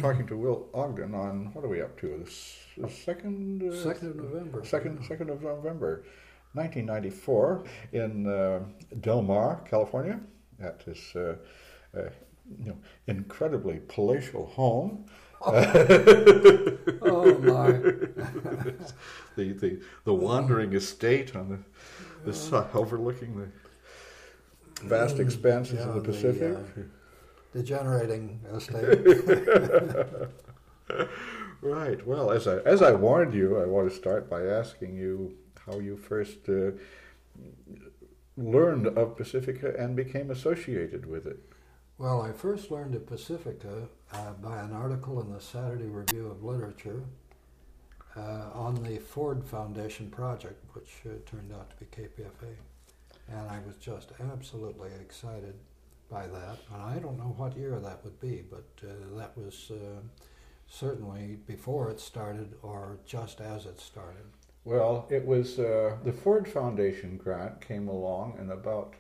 talking to Will Ogden on, what are we up to? The second? 2nd of November. 2nd of November, 1994, in Del Mar, California, at his incredibly palatial home. Oh my! the wandering estate on the side overlooking the vast expanses of the Pacific. Degenerating estate. Right. Well, as I warned you, I want to start by asking you how you first learned of Pacifica and became associated with it. Well, I first learned of Pacifica by an article in the Saturday Review of Literature on the Ford Foundation project, which turned out to be KPFA. And I was just absolutely excited by that. And I don't know what year that would be, but that was certainly before it started or just as it started. Well, it was the Ford Foundation grant came along in about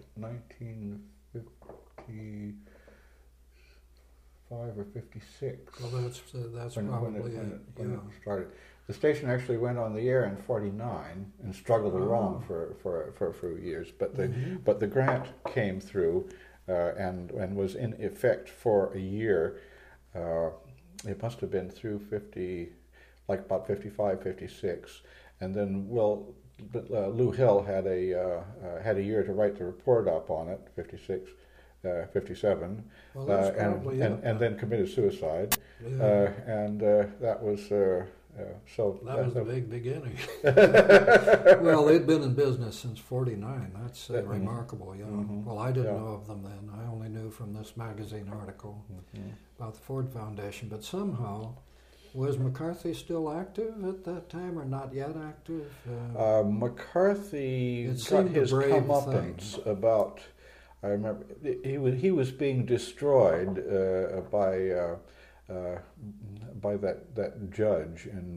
1955 or 56. Well, that's probably when it started. The station actually went on the air in '49 and struggled along for a few years, but the grant came through and was in effect for a year. It must have been through about 55, 56. And then, Lou Hill had a year to write the report up on it, 56, 57, and then committed suicide. Yeah. And that was so. That was the big beginning. Well, they'd been in business since '49. That's remarkable. Yeah. Mm-hmm. Well, I didn't know of them then. I only knew from this magazine article about the Ford Foundation. But somehow. Was McCarthy still active at that time, or not yet active? McCarthy got his comeuppance about. I remember he was being destroyed by that judge in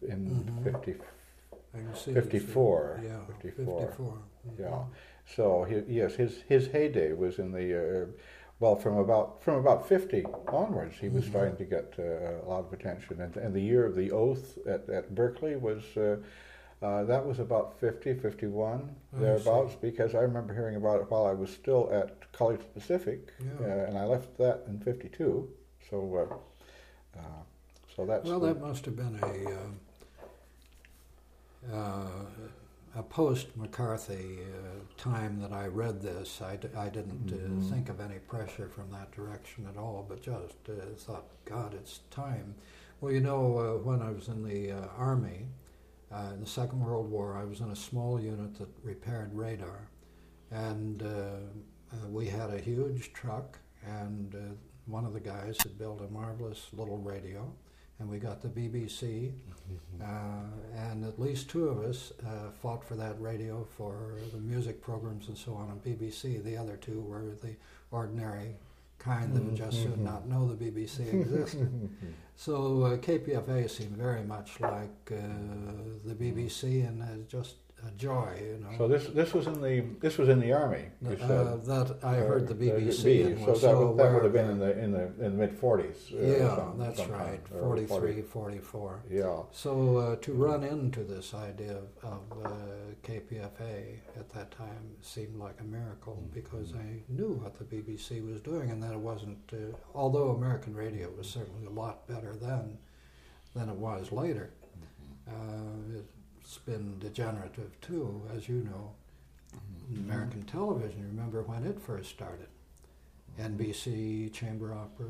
54. Yeah, 54. Mm-hmm. Yeah. So his heyday was in the. From about 50 onwards, he was starting to get a lot of attention. And the year of the oath at Berkeley was, that was about 50, 51, thereabouts, because I remember hearing about it while I was still at College Pacific, and I left that in 52. So that's... Well, that must have been a post-McCarthy time that I read this. I didn't think of any pressure from that direction at all, but just thought, God, it's time. Well, when I was in the Army, in the Second World War, I was in a small unit that repaired radar, and we had a huge truck, and one of the guys had built a marvelous little radio, and we got the BBC, and at least two of us fought for that radio for the music programs and so on BBC. The other two were the ordinary kind that would just soon not know the BBC existed. So KPFA seemed very much like the BBC, and just a joy, So this was in the Army. That I heard the BBC. So that would have been in the mid 40s. That's right, 43, 44. Yeah. So to run into this idea of KPFA at that time seemed like a miracle, because I knew what the BBC was doing, and that it wasn't. Although American radio was certainly a lot better then than it was later. It's been degenerative too, as you know. American television, remember when it first started? NBC, Chamber Opera,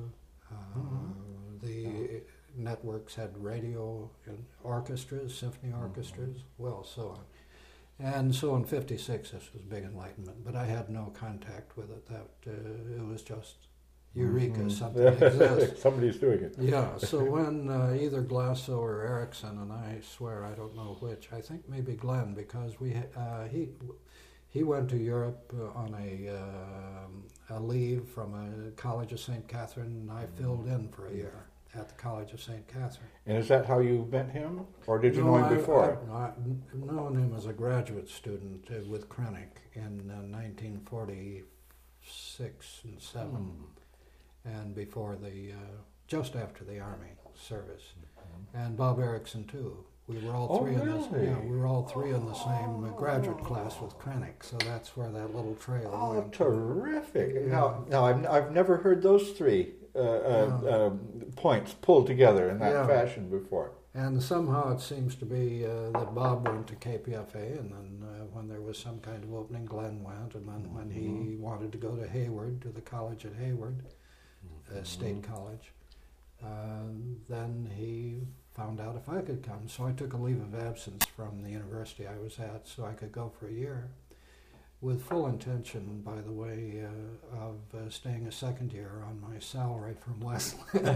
the networks had radio and orchestras, symphony orchestras, so on. And so in '56 this was big enlightenment, but I had no contact with it. It was just Eureka, something exists. Somebody's doing it. Yeah, so when either Glasso or Erickson, and I swear I don't know which, I think maybe Glenn, because he went to Europe on a leave from a College of St. Catherine, and I filled in for a year at the College of St. Catherine. And is that how you met him, or did you know him before? I've known him as a graduate student with Krennic in 1946 and 7. And before the just after the Army service, and Bob Erickson too. We were all three we were all three in the same graduate class with Krennic, so that's where that little trail went. Terrific! Yeah. Now I've never heard those three points pulled together in that fashion before. And somehow it seems to be that Bob went to KPFA, and then when there was some kind of opening, Glenn went, and then when he wanted to go to Hayward, to the college at Hayward, State College, then he found out if I could come. So I took a leave of absence from the university I was at so I could go for a year, with full intention, by the way, of staying a second year on my salary from Wesleyan.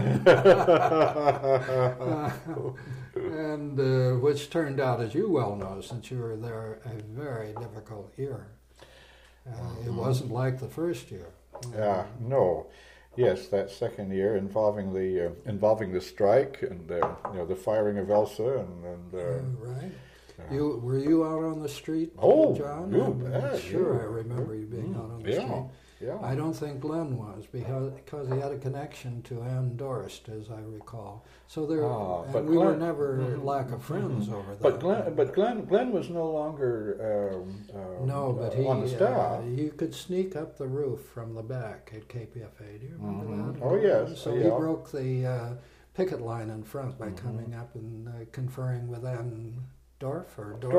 And which turned out, as you well know, since you were there, a very difficult year. It wasn't like the first year. No. Yes, that second year involving the strike and the firing of Elsa and right. Were you out on the street, John? You bet. Sure, I remember you being out on the street. Yeah. I don't think Glenn was because he had a connection to Ann Dorst, as I recall. So we were never lack of friends over there. But Glenn was no longer on the staff. You could sneak up the roof from the back at KPFA. Do you remember that? Oh yes. So he broke the picket line in front by coming up and conferring with Ann Dorst.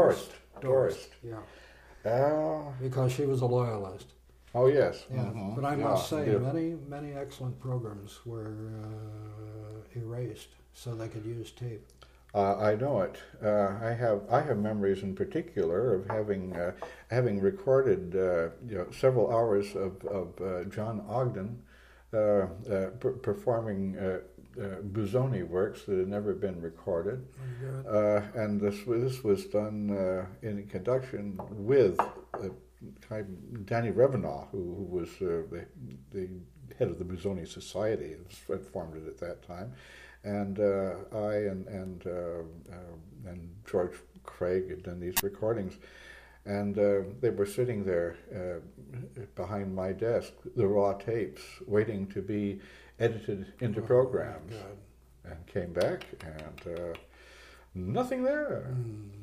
Yeah. Because she was a loyalist. Oh yes. Yeah. But I must say, many excellent programs were erased so they could use tape. I know it. I have memories in particular of having recorded several hours of John Ogden performing Busoni works that had never been recorded, and this was done in conjunction with Danny Revenaugh, who was the head of the Busoni Society, had formed it at that time, and I and George Craig had done these recordings, and they were sitting there behind my desk, the raw tapes, waiting to be edited into programs, and came back, and nothing there.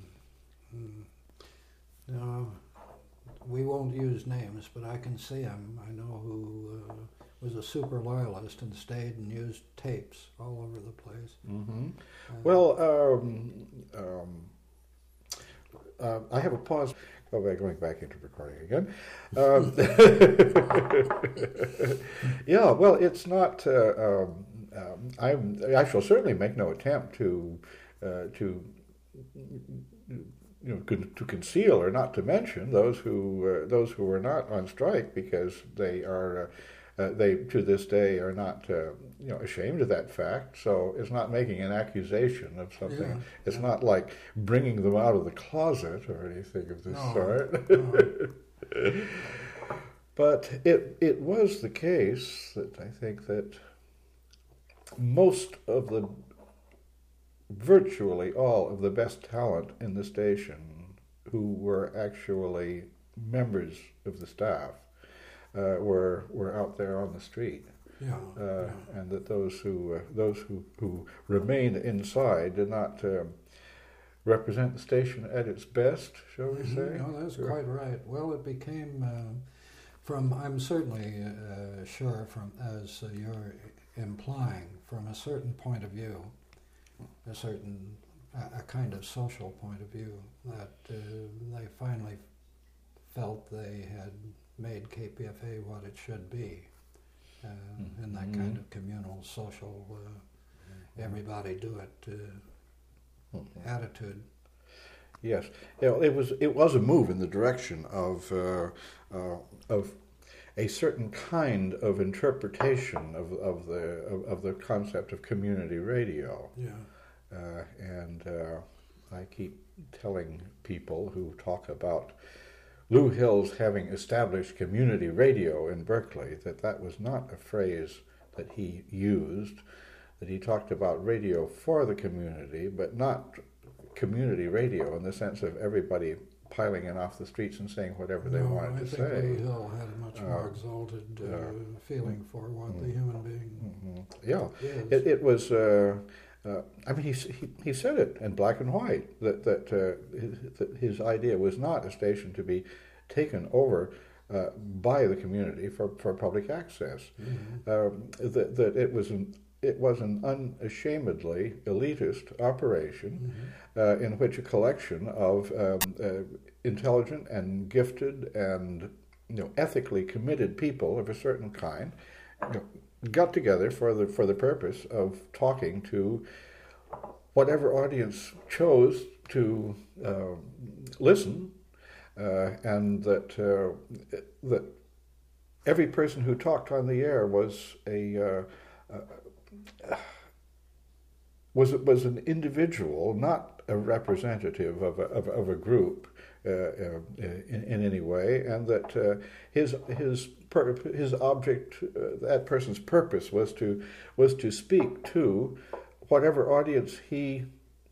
No, we won't use names, but I can see him. I know who was a super loyalist and stayed and used tapes all over the place. I have a pause. Going back into recording again. Yeah, well, it's not. I shall certainly make no attempt to conceal or not to mention those who were not on strike, because they are. They to this day are not ashamed of that fact. So it's not making an accusation of something. Yeah, it's not like bringing them out of the closet or anything of this sort. No. But it was the case that I think that virtually all of the best talent in the station, who were actually members of the staff, were out there on the street, and that those who remained inside did not represent the station at its best, shall we say? No, that's quite right. Well, it became I'm certainly sure as you're implying, from a certain point of view, a kind of social point of view, that they finally felt they had made KPFA what it should be, in that kind of communal, social, everybody do it attitude. Yes, it was a move in the direction of a certain kind of interpretation of the concept of community radio. Yeah, and I keep telling people who talk about Lou Hills having established community radio in Berkeley that was not a phrase that he used, that he talked about radio for the community, but not community radio in the sense of everybody piling in off the streets and saying whatever they No, wanted I to think say. Louis Hill had a much more exalted feeling for what the human being Yeah, is. it was. I mean, he said it in black and white that his idea was not a station to be taken over by the community for public access. That it was an unashamedly elitist operation in which a collection of intelligent and gifted and ethically committed people of a certain kind got together for the purpose of talking to whatever audience chose to listen, and that every person who talked on the air was was an individual, not a representative of a group in any way, and that his object, that person's purpose, was to speak to whatever audience he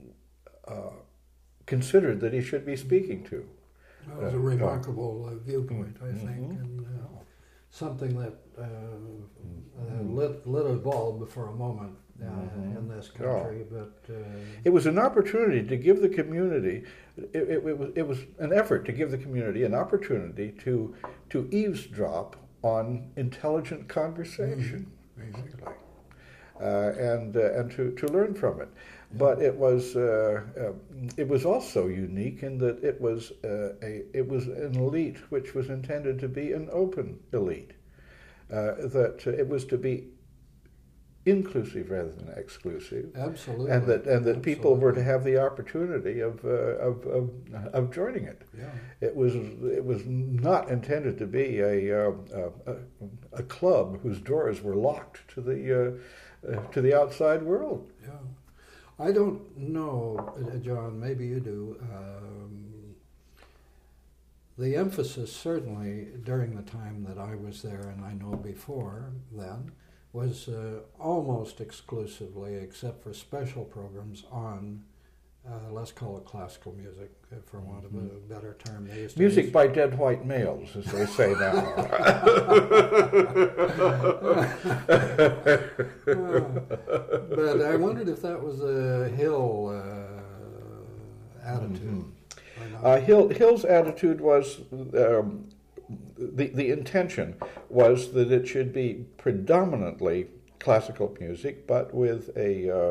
considered that he should be speaking to. That was a remarkable viewpoint, I think, and something that lit a bulb for a moment in this country. But it was an opportunity to give the community. It was an effort to give the community an opportunity to eavesdrop on intelligent conversation, basically, and to learn from it. But it was also unique in that it was an elite which was intended to be an open elite, that it was to be inclusive rather than exclusive. Absolutely. And that people were to have the opportunity of joining it. Yeah. It was not intended to be a club whose doors were locked to the outside world. Yeah. I don't know, John, maybe you do. The emphasis, certainly during the time that I was there, and I know before then, was almost exclusively, except for special programs, on, let's call it classical music, for want of a better term. Music by dead white males, as they say now. But I wondered if that was a Hill attitude. Hill's attitude was, the intention was that it should be predominantly classical music, but with a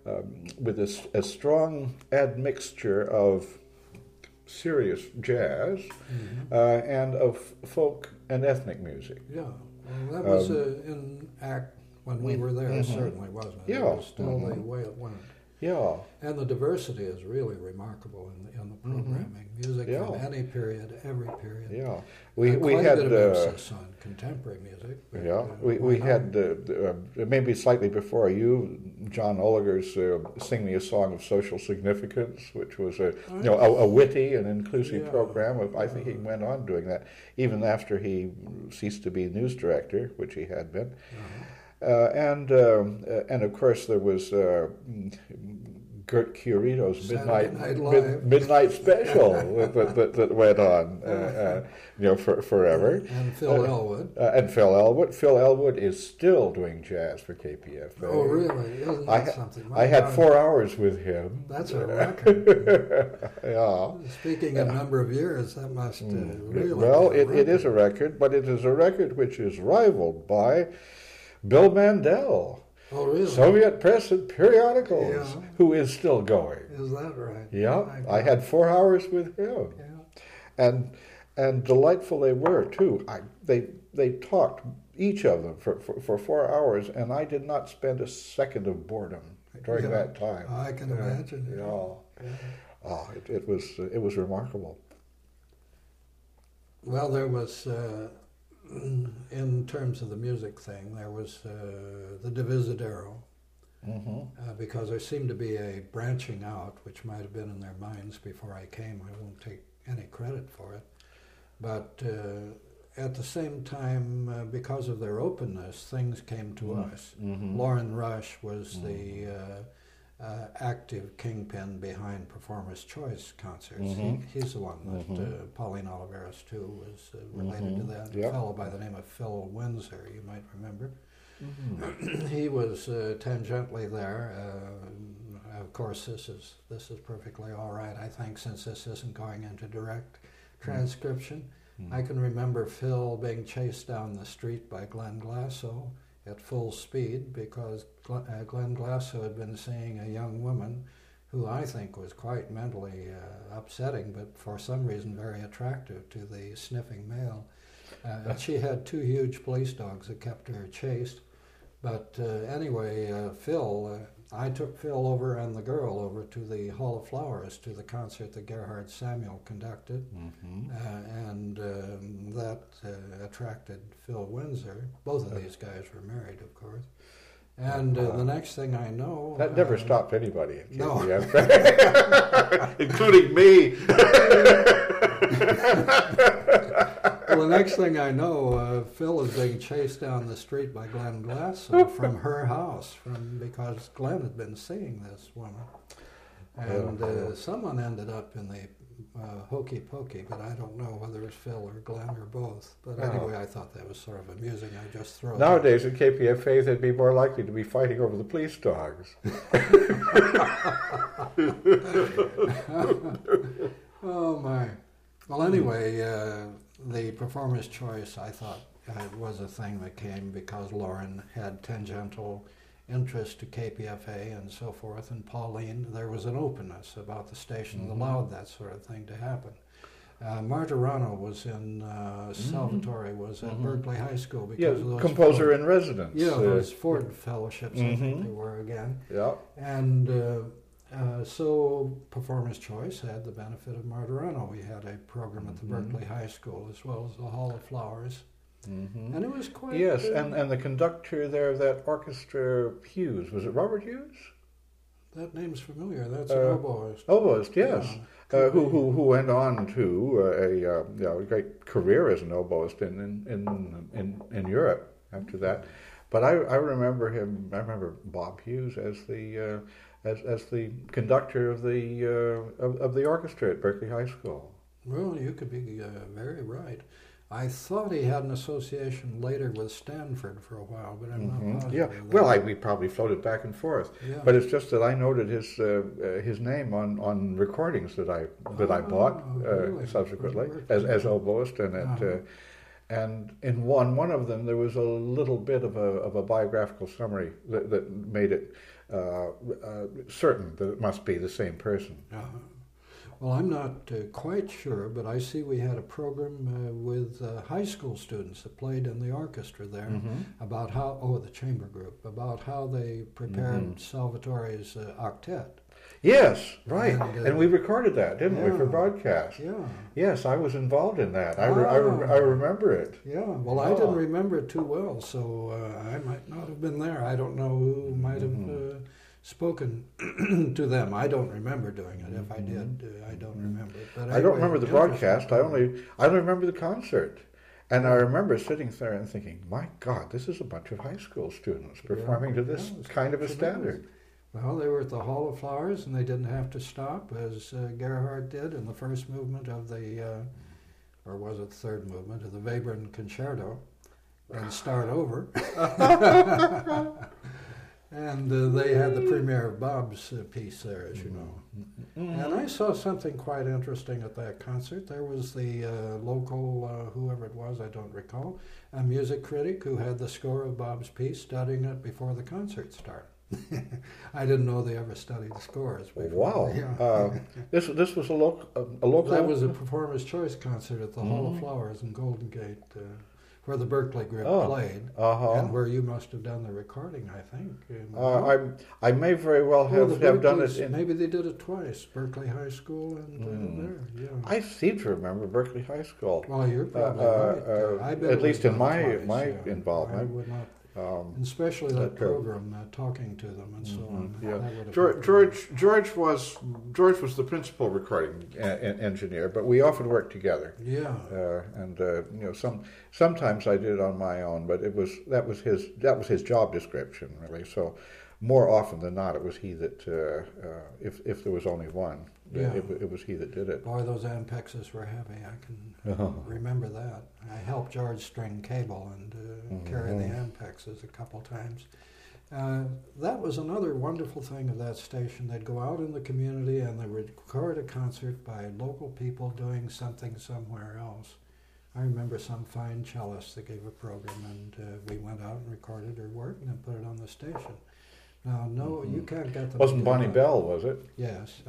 strong admixture of serious jazz and of folk and ethnic music. Yeah, well, that was in act when we were there, certainly, wasn't it? Yeah. It was still the way it went. Yeah. And the diversity is really remarkable in the programming. Music from any period, every period. Yeah. We had a bit of emphasis on contemporary music. But, we had, maybe slightly before you, John Oliger's Sing Me a Song of Social Significance, which was a witty and inclusive program. I think he went on doing that even after he ceased to be news director, which he had been. And of course there was Gert Chiarito's midnight special that went on, forever. And Phil Elwood. Phil Elwood is still doing jazz for KPFA. Oh, really? Isn't that something? I had 4 hours with him. That's a record. Yeah. Speaking of number of years, that must really. Well, it is a record, but it is a record which is rivaled by Bill Mandel. Oh, really? Soviet Press and Periodicals, who is still going. Is that right? Yeah, I had 4 hours with him. Yeah. And delightful they were, too. They talked, each of them, for 4 hours, and I did not spend a second of boredom during that time. I can imagine. It was remarkable. Well, there was... in terms of the music thing, there was the Divisadero, because there seemed to be a branching out, which might have been in their minds before I came. I won't take any credit for it. But at the same time, because of their openness, things came to us. Lauren Rush was the active kingpin behind Performers' Choice concerts. He's the one that Pauline Oliveros, too, was related to that. A fellow by the name of Phil Windsor, you might remember. He was tangentially there. Of course, this is perfectly all right, I think, since this isn't going into direct transcription. I can remember Phil being chased down the street by Glenn Glasso at full speed because Glenn Glasso had been seeing a young woman who I think was quite mentally upsetting, but for some reason very attractive to the sniffing male. And she had 2 huge police dogs that kept her chased. But anyway, I took Phil over and the girl over to the Hall of Flowers to the concert that Gerhard Samuel conducted, and that attracted Phil Windsor. Both of these guys were married, of course. And the next thing I know... That never stopped anybody. No. Including me. Well, the next thing I know, Phil is being chased down the street by Glenn Glasso from her house, because Glenn had been seeing this woman. And someone ended up in the Hokey Pokey, but I don't know whether it was Phil or Glenn or both. But anyway, I thought that was sort of amusing. I just throw Nowadays at KPFA, they'd be more likely to be fighting over the police dogs. Oh, my. Well, anyway, the Performer's Choice, I thought, was a thing that came because Lauren had tangential interest to KPFA and so forth, and Pauline, there was an openness about the station that allowed that sort of thing to happen. Martirano was in, Salvatore was at Berkeley High School because of those composer in residence. Yeah, those Ford Fellowships, I think they were again. Yeah. And so Performer's Choice had the benefit of Martirano. We had a program at the Berkeley High School as well as the Hall of Flowers. And it was quite... Yes, and the conductor there of that orchestra, Hughes, was it Robert Hughes? That name's familiar. That's an oboist. Oboist, yes. Yeah, who went on to a great career as an oboist in Europe after that. But I remember him. I remember Bob Hughes as the conductor of the orchestra at Berkeley High School. Well, you could be very right. I thought he had an association later with Stanford for a while, but I'm not positive. Yeah, well, we probably floated back and forth, but it's just that I noted his name on recordings that I bought really? subsequently as oboist, and in one of them there was a little bit of a biographical summary that made it certain that it must be the same person. Well, I'm not quite sure, but I see we had a program with high school students that played in the orchestra there about how, the chamber group, about how they prepared Salvatore's octet. Yes, right. And we recorded that, didn't we, for broadcast? Yeah. Yes, I was involved in that. I remember it. Yeah, well, I didn't remember it too well, so I might not have been there. I don't know who might have... spoken to them. I don't remember doing it. If I did, I don't remember. But anyway, I don't remember the broadcast. I only remember the concert. And I remember sitting there and thinking, my God, this is a bunch of high school students performing to this kind of a standard. Well, they were at the Hall of Flowers, and they didn't have to stop, as Gerhard did in the first movement of the, or was it the third movement, of the Webern Concerto, and start over. And they had the premiere of Bob's piece there, as you know. And I saw something quite interesting at that concert. There was the local, whoever it was, I don't recall, a music critic who had the score of Bob's piece, studying it before the concert started. I didn't know they ever studied the scores before. Wow. Yeah. This was a local... That was a Performer's Choice concert at the Hall of Flowers in Golden Gate, where the Berkeley group played, and where you must have done the recording, I think. I may very well have done it. Maybe they did it twice, Berkeley High School and there. Yeah. I seem to remember Berkeley High School. Well, you're probably right. I bet at least in my involvement. I would not. Especially that program, talking to them and so on. Yeah, George was the principal recording engineer, but we often worked together. Yeah, and sometimes I did it on my own, but that was his job description really. So more often than not, it was he that, if there was only one, Yeah. it was he that did it. Boy, those Ampexes were heavy. I can remember that. I helped George string cable and carry the Ampexes a couple times. That was another wonderful thing of that station. They'd go out in the community and they would record a concert by local people doing something somewhere else. I remember some fine cellist that gave a program, and we went out and recorded her work and then put it on the station. Now, no, you can't get them. Wasn't Bonnie Bell, was it? Yes.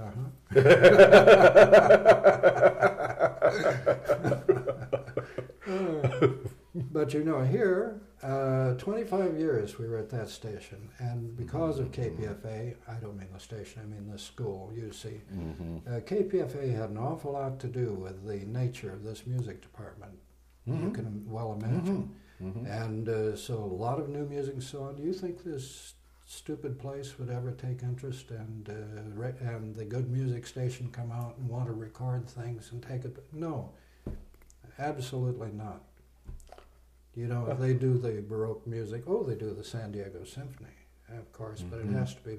But you know, here, 25 years we were at that station, and because of KPFA, I don't mean the station, I mean the school, UC, KPFA had an awful lot to do with the nature of this music department. You can well imagine. And so a lot of new music. So do you think this stupid place would ever take interest and the good music station come out and want to record things and take it? No, absolutely not. You know, if they do the Baroque music, they do the San Diego Symphony, of course, but it has to be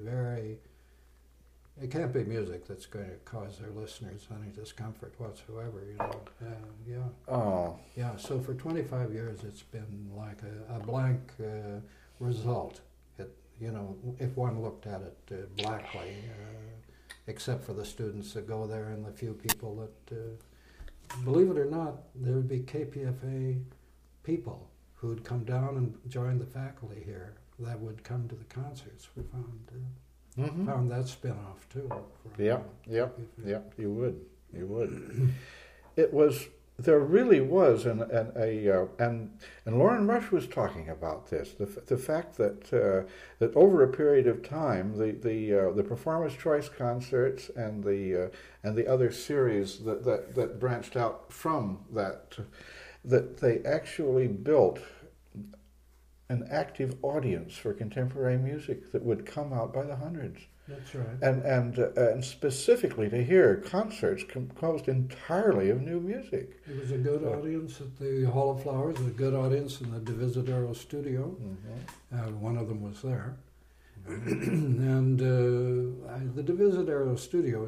it can't be music that's going to cause their listeners any discomfort whatsoever, you know. Yeah, so for 25 years it's been like a blank result. You know, if one looked at it blackly, except for the students that go there and the few people that, believe it or not, there would be KPFA people who would come down and join the faculty here that would come to the concerts. We found that spin-off too. Yep, you would. It was. There really was, and Loren Rush was talking about this. The fact that that over a period of time, the Performers' Choice concerts and the other series that branched out from that they actually built an active audience for contemporary music that would come out by the hundreds. That's right. And specifically to hear concerts composed entirely of new music. It was a good audience at the Hall of Flowers, a good audience in the Divisadero studio. One of them was there. And the Divisadero studio,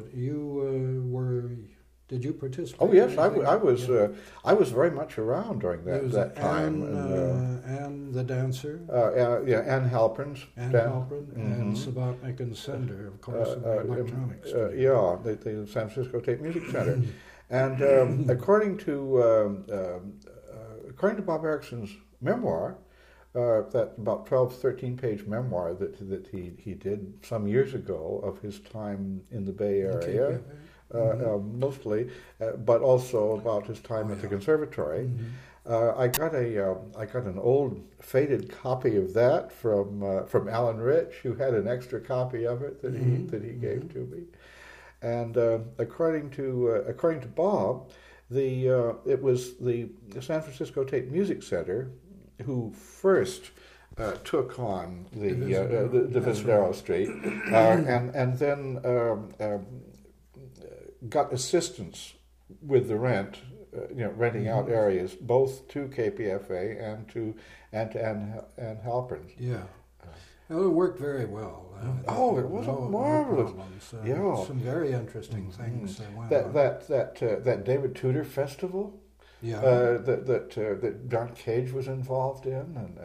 did you participate? Oh yes, I was very much around during that time. And the dancer. Ann Halpern. And Subotnick and Sender, of course, in the electronics. The San Francisco Tape Music Center. And according to Bob Erickson's memoir, that about 12, 13-page memoir that he did some years ago of his time in the Bay Area. Mostly, but also about his time at the conservatory. I got an old faded copy of that from Alan Rich, who had an extra copy of it that he gave to me. And according to Bob, it was the San Francisco Tape Music Center who first took on the Divisadero Street, and then got assistance with the rent, renting out areas, both to KPFA and to Ann Halpern. Yeah. Well, it worked very well. It was marvelous. Some very interesting things. That David Tudor festival. That John Cage was involved in,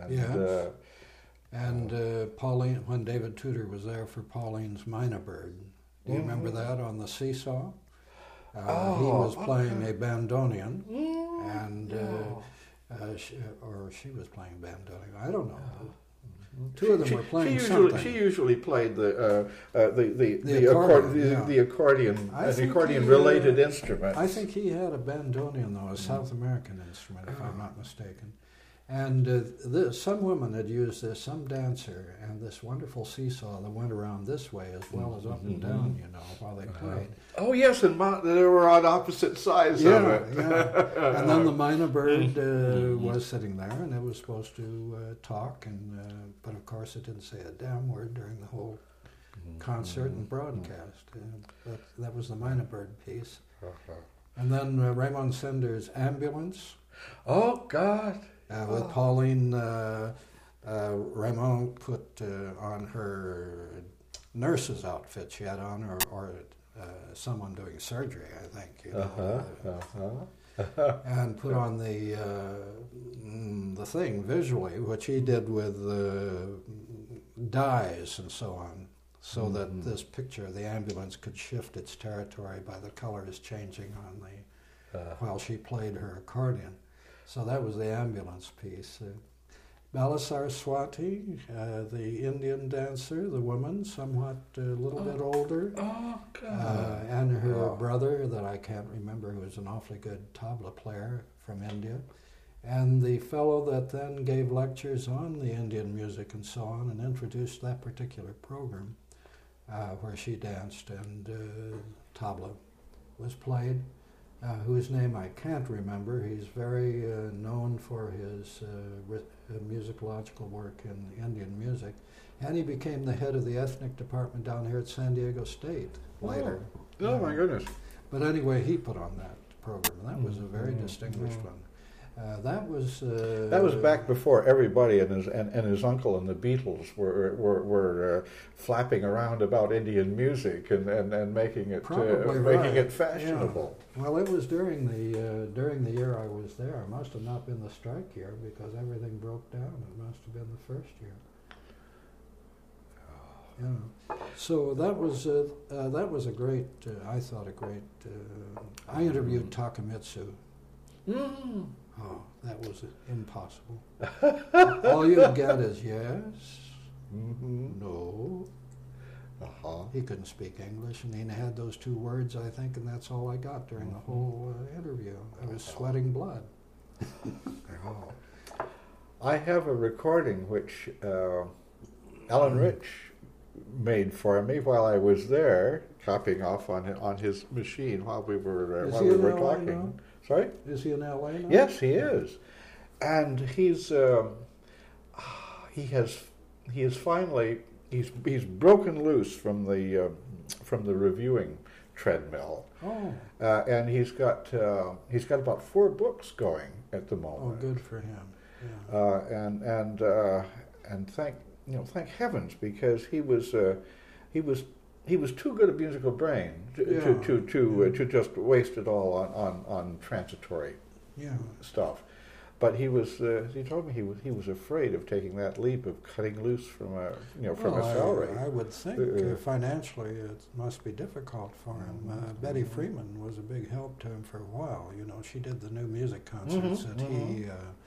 and Pauline, when David Tudor was there for Pauline's Minor Bird. Do you remember that on the seesaw? He was playing a bandoneon, and she was playing bandoneon. I don't know. Two of them were playing something. She usually played the accordion related instrument. I think he had a bandoneon, though, a South American instrument, if I'm not mistaken. And some woman had used this, some dancer, and this wonderful seesaw that went around this way as well as up and down, while they played. Oh, yes, and they were on opposite sides of it. And then the Minor Bird was sitting there, and it was supposed to talk, but of course it didn't say a damn word during the whole concert and broadcast. That was the Minor Bird piece. And then Raymond Sender's Ambulance. Oh, God. With Pauline Raymond put on her nurse's outfit she had on, or someone doing surgery, I think. You know, and put on the thing visually, which he did with dyes and so on, so that this picture, the ambulance, could shift its territory by the colors changing on the while she played her accordion. So that was the ambulance piece. Bala Saraswati, the Indian dancer, the woman, somewhat a little bit older, and her brother that I can't remember, who was an awfully good tabla player from India, and the fellow that then gave lectures on the Indian music and so on, and introduced that particular program where she danced and tabla was played. Whose name I can't remember. He's very known for his musicological work in Indian music. And he became the head of the ethnic department down here at San Diego State later. Oh my goodness. But anyway, he put on that program, and that was a very distinguished one. That was back before everybody and his uncle and the Beatles were flapping around about Indian music and making it making it fashionable. Yeah. Well, it was during the year I was there. It must have not been the strike year because everything broke down. It must have been the first year. Yeah. So that was a great. I thought a great. I interviewed Takemitsu. Mm. Oh, that was impossible. All you get is yes, no. He couldn't speak English, and he had those two words, I think, and that's all I got during the whole interview. I was sweating blood. I have a recording which Alan Rich made for me while I was there, copying off on his machine while we were talking. Now? Sorry? Is he in L.A. now? Yes, he is, and he's finally broken loose from the reviewing treadmill. Oh. And he's got about 4 books going at the moment. Oh, good for him. Yeah. And thank heavens, because he was too good a musical brain to just waste it all on transitory stuff. But he told me he was afraid of taking that leap of cutting loose from a salary. I would think financially it must be difficult for him. Betty Freeman was a big help to him for a while. You know, she did the new music concerts that he.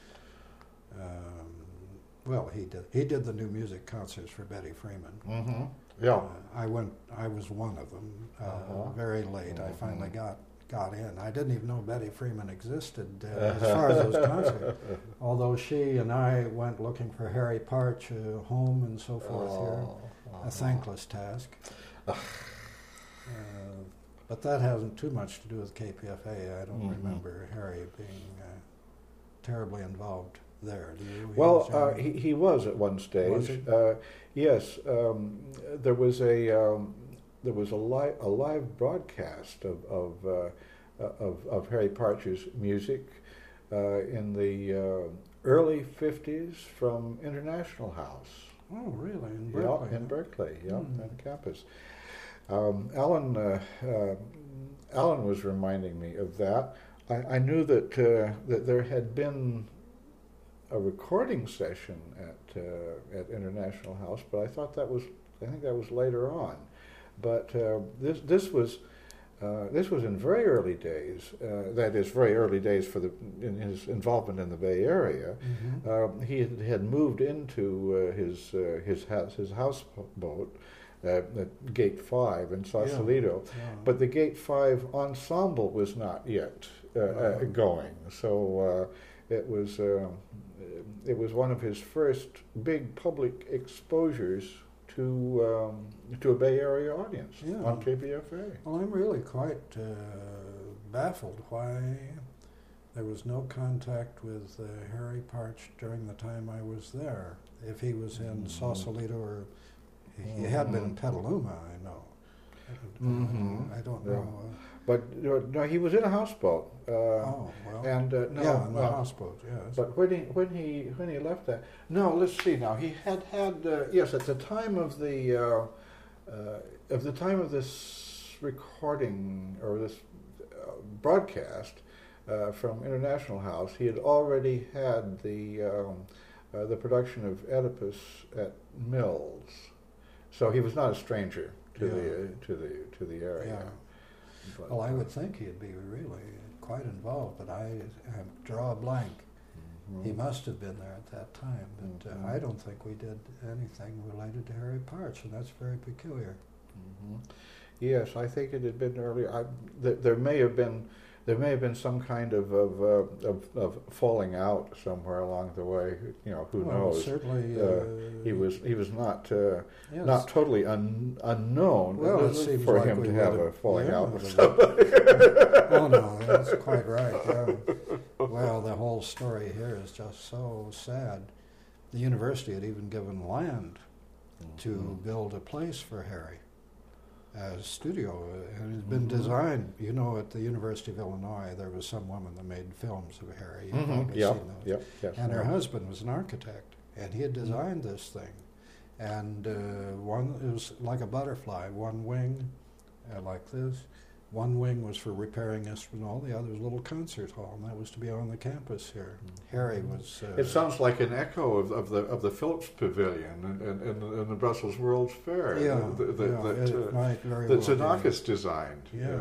He did the new music concerts for Betty Freeman. Mm-hmm. Yeah, I was one of them. Very late, I finally got in. I didn't even know Betty Freeman existed as far as those concerts. Although she and I went looking for Harry Partch home and so forth here, a thankless task. But that hasn't too much to do with KPFA. I don't remember Harry being terribly involved there. Do you? Well, he was at one stage. Was he? Yes, there was a live broadcast of Harry Partch's music in the early '50s from International House. Oh, really? In Berkeley? Yeah, in Berkeley. Yeah, on campus. Alan was reminding me of that. I knew that there had been a recording session at International House, but I think that was later on. But this was in very early days. That is, very early days in his involvement in the Bay Area. Mm-hmm. He had moved into his houseboat at Gate 5 in Sausalito, but the Gate 5 ensemble was not yet going. So it was one of his first big public exposures to a Bay Area audience on KPFA. Well, I'm really quite baffled why there was no contact with Harry Partch during the time I was there. If he was in Sausalito, or he had been in Petaluma, I know. I don't know. But no, he was in a houseboat. Well, and yeah, in the houseboat, yes. But when he left that, no, let's see now. He had yes, at the time of the time of this recording or this broadcast from International House, he had already had the production of Oedipus at Mills, so he was not a stranger to the area. Yeah. But, well, I would think he'd be really quite involved, but I draw a blank. He must have been there at that time, but I don't think we did anything related to Harry Partch, and that's very peculiar. Yes, I think it had been earlier. There may have been some kind of falling out somewhere along the way. Who knows? Certainly, he was not yes. not totally unknown. Well, it seems for like him we to have would a falling yeah, out with somebody. Oh no, that's quite right. Yeah. Well, the whole story here is just so sad. The university had even given land to build a place for Harry. A studio, and it's been designed. At the University of Illinois, there was some woman that made films of Harry. You've probably seen those. Yes, and her husband was an architect, and he had designed this thing. And it was like a butterfly. One wing, like this. One wing was for repairing Espinal. The other was a little concert hall, and that was to be on the campus here. Harry was. It sounds like an echo of the Phillips Pavilion and the Brussels World's Fair. That Xenakis designed. Yeah.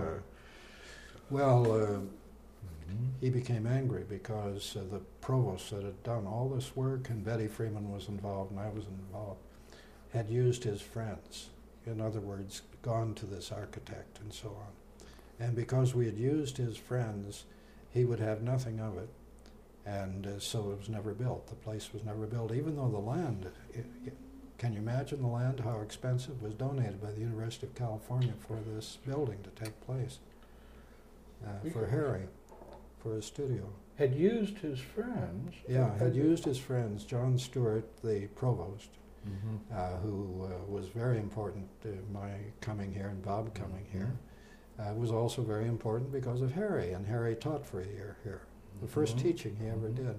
Well, he became angry because the provost that had done all this work, and Betty Freeman was involved, and I was involved, had used his friends. In other words, gone to this architect and so on. And because we had used his friends, he would have nothing of it. And so it was never built. The place was never built, even though the land, can you imagine the land, how expensive, was donated by the University of California for this building to take place, for Harry, for his studio. Had used his friends? Yeah, had used his friends. John Stewart, the provost, who was very important to my coming here and Bob coming here, was also very important because of Harry, and Harry taught for a year here, the first teaching he ever did.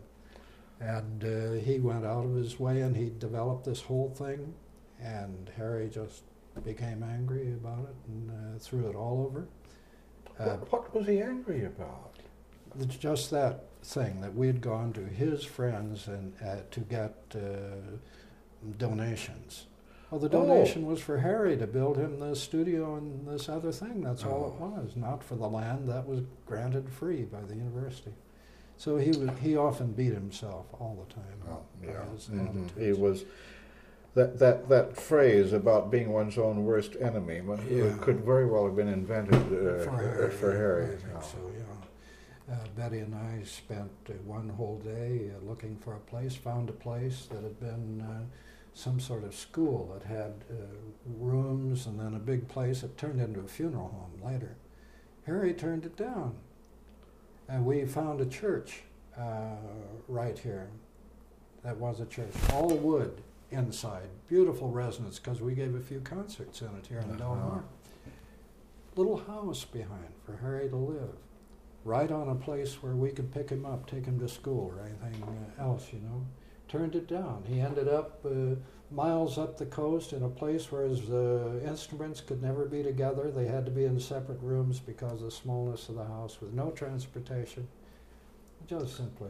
And he went out of his way and he developed this whole thing, and Harry just became angry about it and threw it all over. What was he angry about? It's just that thing, that we had gone to his friends and to get donations. Well, the donation was for Harry to build him this studio and this other thing. That's all it was, not for the land that was granted free by the university. So he often beat himself all the time. He was that phrase about being one's own worst enemy could very well have been invented for Harry. I think so, yeah. Betty and I spent one whole day looking for a place, found a place that had been some sort of school that had rooms and then a big place that turned into a funeral home later. Harry turned it down. And we found a church right here. That was a church. All wood inside. Beautiful residence, because we gave a few concerts in it here in Del Mar. Little house behind for Harry to live. Right on a place where we could pick him up, take him to school or anything else, Turned it down. He ended up miles up the coast in a place where his instruments could never be together. They had to be in separate rooms because of the smallness of the house, with no transportation. Just simply,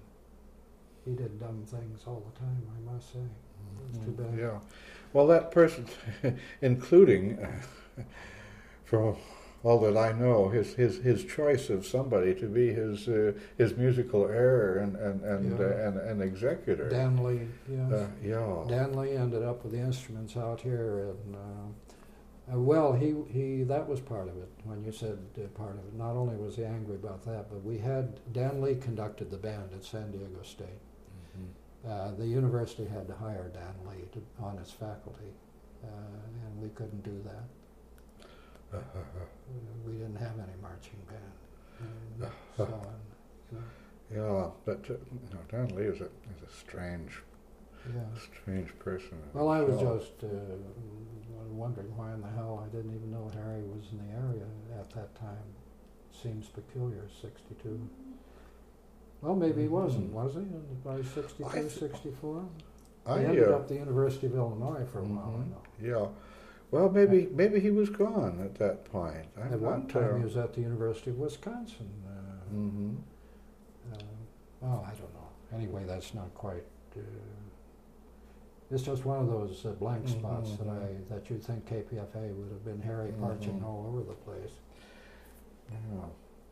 he did dumb things all the time, I must say. It's too bad. Yeah. Well, that person, including, from all that I know, his choice of somebody to be his musical heir and executor. Dan Lee, yes. Dan Lee ended up with the instruments out here, and he that was part of it. When you said part of it, not only was he angry about that, but Dan Lee conducted the band at San Diego State. The university had to hire Dan Lee on its faculty, and we couldn't do that. We didn't have any marching band, and so on. Yeah, but Dan Lee is a strange Yeah. Strange person. Well, I was himself. just wondering why in the hell I didn't even know Harry was in the area at that time. Seems peculiar, 62. Well, maybe he wasn't, was he? By 62, 64? He ended up at the University of Illinois for a while, I know. Yeah. Well, maybe he was gone at that point. At one time he was at the University of Wisconsin. Well, I don't know. Anyway, that's not quite... it's just one of those blank spots that you'd think KPFA would have been Harry parching all over the place. Yeah.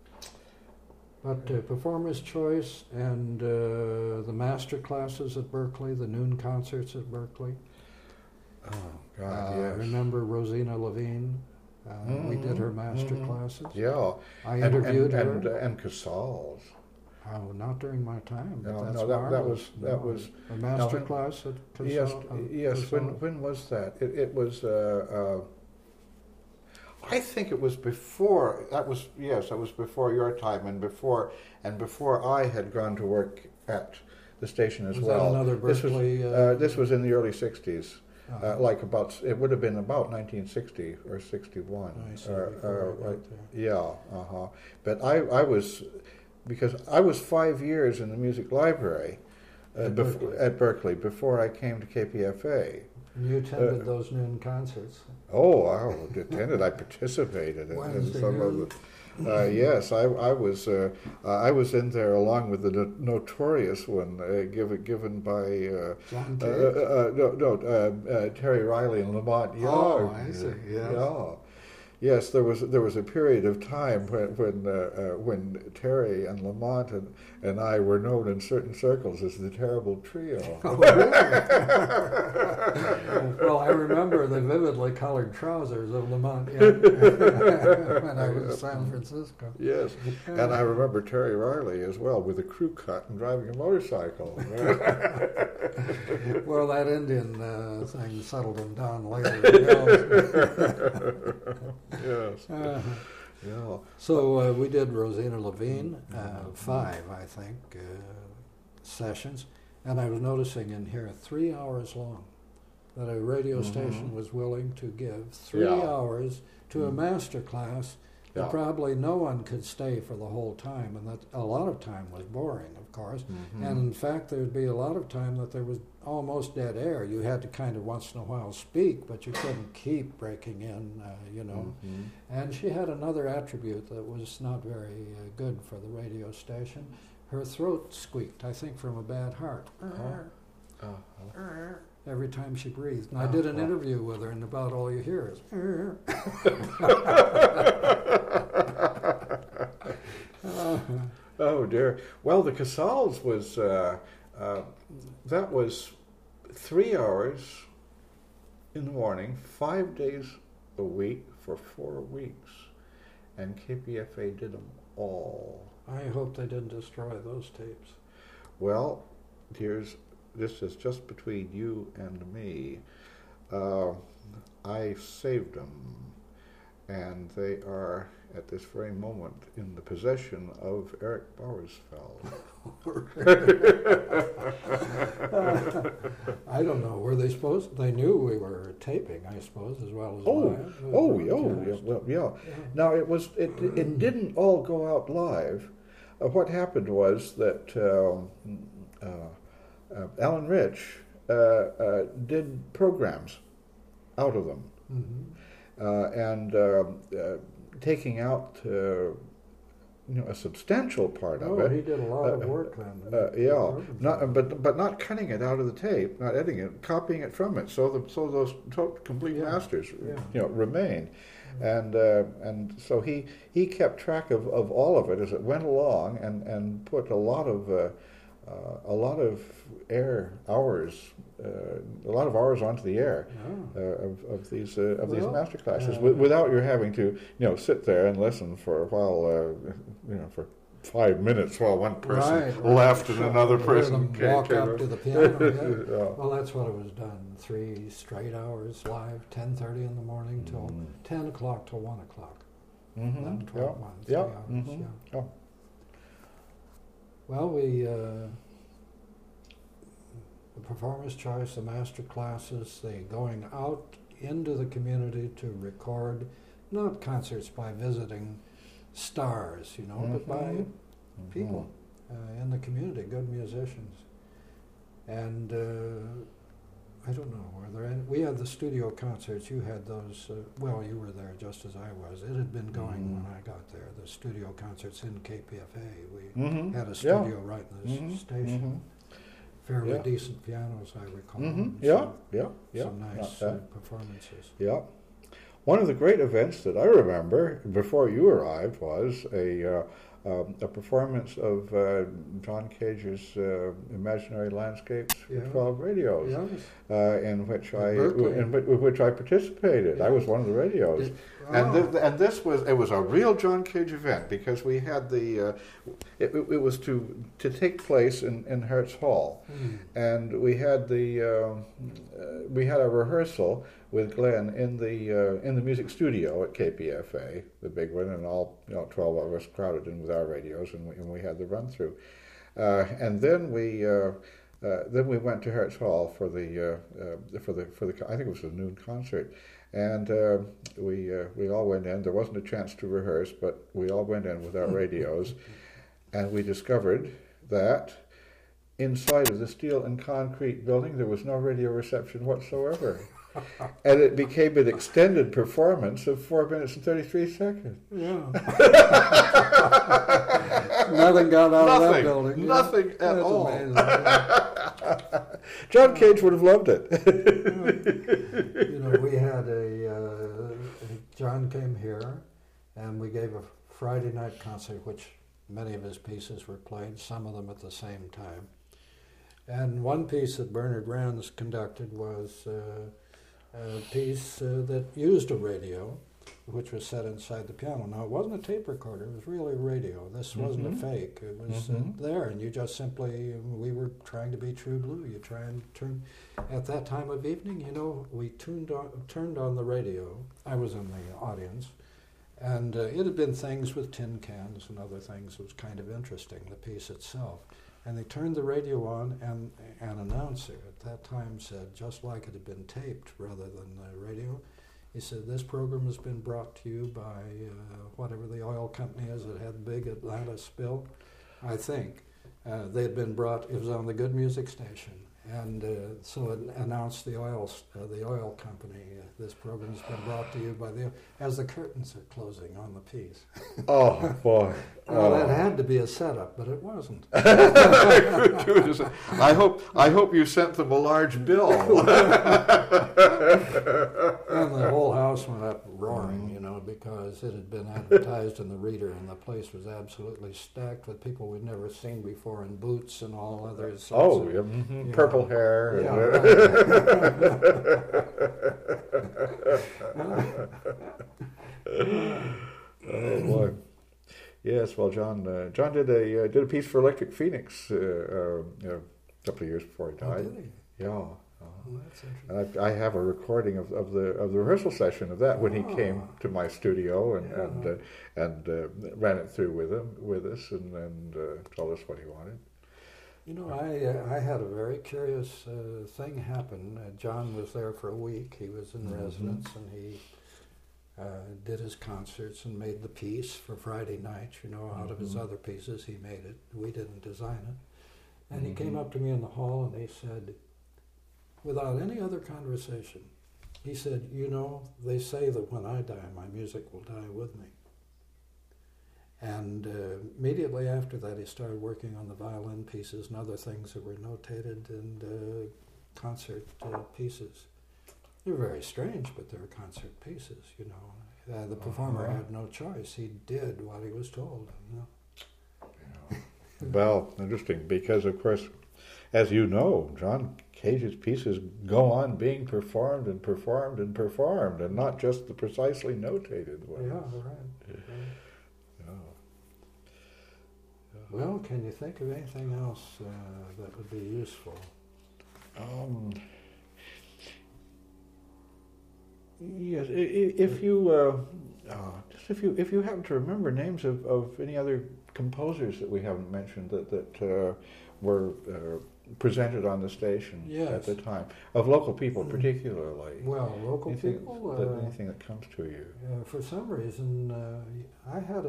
But Performer's Choice and the master classes at Berkeley, the noon concerts at Berkeley. Oh, God, yes. Remember Rosina Levine? We did her master classes. Yeah. I interviewed her. And Casals. Oh, not during my time. But No, that was a master class at Casals. Yes. When was that? It was. I think it was before. That was before your time, and before I had gone to work at the station as well. Was that another Berkeley? This was in the early '60s. It would have been about 1960 or 61. I see, yeah, But I was, because I was 5 years in the music library at Berkeley before I came to KPFA. And you attended those noon concerts? Oh, I attended. I participated in some of them. Yes, I was in there along with the notorious one given by John Cage? Terry Riley and Lamont Young. Oh, I see. Yes. Yeah. Yes, there was a period of time when Terry and Lamont and I were known in certain circles as the Terrible Trio. Oh, really? Well, I remember the vividly colored trousers of Lamont Young when I was in San Francisco. Yes, and I remember Terry Riley as well with a crew cut and driving a motorcycle. Well, that Indian thing settled him down later. Yes. Yeah. So we did Rosina Levine, 5, I think, sessions, and I was noticing in here 3 hours long, that a radio station was willing to give 3 hours to a master class that probably no one could stay for the whole time, and that a lot of time was boring, of course, and in fact there'd be a lot of time that there was almost dead air. You had to kind of once in a while speak, but you couldn't keep breaking in, And she had another attribute that was not very good for the radio station. Her throat squeaked, I think from a bad heart. Every time she breathed. And I did an interview with her, and about all you hear is... Oh, dear. Well, the Casals was... that was 3 hours in the morning, 5 days a week for 4 weeks. And KPFA did them all. I hope they didn't destroy those tapes. Well, this is just between you and me. I saved them, and they are at this very moment in the possession of Eric Bowersfeld. I don't know. Were they supposed? They knew we were taping, I suppose, as well as yeah. Now it didn't all go out live. What happened was that Alan Rich did programs out of them, and taking out a substantial part of it. Oh, he did a lot of work then. But not cutting it out of the tape, not editing it, copying it from it, so those complete masters remained. And so he kept track of all of it as it went along, and put a lot of air hours, a lot of hours onto the air of these master classes, without you having to sit there and listen for a while, for 5 minutes while one person left and another person came. Walk up to the piano. Well, that's what it was done. 3 straight hours live, 10:30 in the morning till 10 o'clock till 1 o'clock. 11, 12 months, 3 hours. Well, the performer's choice, the master classes, the going out into the community to record, not concerts by visiting stars, but by people in the community, good musicians. And I don't know, were there any? We had the studio concerts. You had those. Well, you were there just as I was. It had been going when I got there. The studio concerts in KPFA. We had a studio right in the station. Fairly decent pianos, I recall. Some nice performances. Yeah. One of the great events that I remember before you arrived was a performance of John Cage's Imaginary Landscapes for 12 Radios, in which I participated. Yeah. I was one of the radios, and this was a real John Cage event because we had it was to take place in Hertz Hall, and we had a rehearsal with Glenn in the music studio at KPFA, the big one, and all 12 of us crowded in with our radios, and we had the run through, and then we went to Hertz Hall for the I think it was a noon concert, and we all went in. There wasn't a chance to rehearse, but we all went in with our radios, and we discovered that inside of the steel and concrete building there was no radio reception whatsoever. And it became an extended performance of 4 minutes and 33 seconds. Yeah. Nothing got out of that building. Nothing at all. John Cage would have loved it. We had John came here, and we gave a Friday night concert, which many of his pieces were played, some of them at the same time. And one piece that Bernard Rands conducted was a piece that used a radio, which was set inside the piano. Now, it wasn't a tape recorder, it was really a radio. This wasn't a fake. It was there, and you just simply, we were trying to be true blue. You try and turn, at that time of evening, we turned on the radio. I was in the audience, and it had been things with tin cans and other things. It was kind of interesting, the piece itself. And they turned the radio on, and an announcer at that time said, just like it had been taped rather than the radio, he said, this program has been brought to you by whatever the oil company is that had the big Atlanta spill, I think. They had been brought, it was on the Good Music Station, and so it announced the oil company, this program has been brought to you by as the curtains are closing on the piece. Oh, boy. Well, that had to be a setup, but it wasn't. I hope you sent them a large bill. And the whole house went up roaring, because it had been advertised in the Reader, and the place was absolutely stacked with people we'd never seen before in boots and all other sorts of, purple hair. Oh boy. Yes, well, John did a piece for Electric Phoenix a couple of years before he died. Oh, did he? Yeah. Oh, that's interesting. And I have a recording of the rehearsal session of that when he came to my studio and ran it through with us and told us what he wanted. I had a very curious thing happen. John was there for a week. He was in residence, and he did his concerts and made the piece for Friday night. Out of his other pieces, he made it. We didn't design it. And he came up to me in the hall, and he said, without any other conversation, he said, they say that when I die, my music will die with me. And immediately after that, he started working on the violin pieces and other things that were notated and concert pieces. They were very strange, but they were concert pieces, The performer had no choice. He did what he was told, Well, interesting, because, of course, as you know, John Cage's pieces go on being performed and performed and performed, and not just the precisely notated ones. Yeah, right. Well, can you think of anything else that would be useful? Yes, if you happen to remember names of any other composers that we haven't mentioned that were presented on the station at the time, of local people particularly? Well, local people. Anything that comes to you? For some reason, I had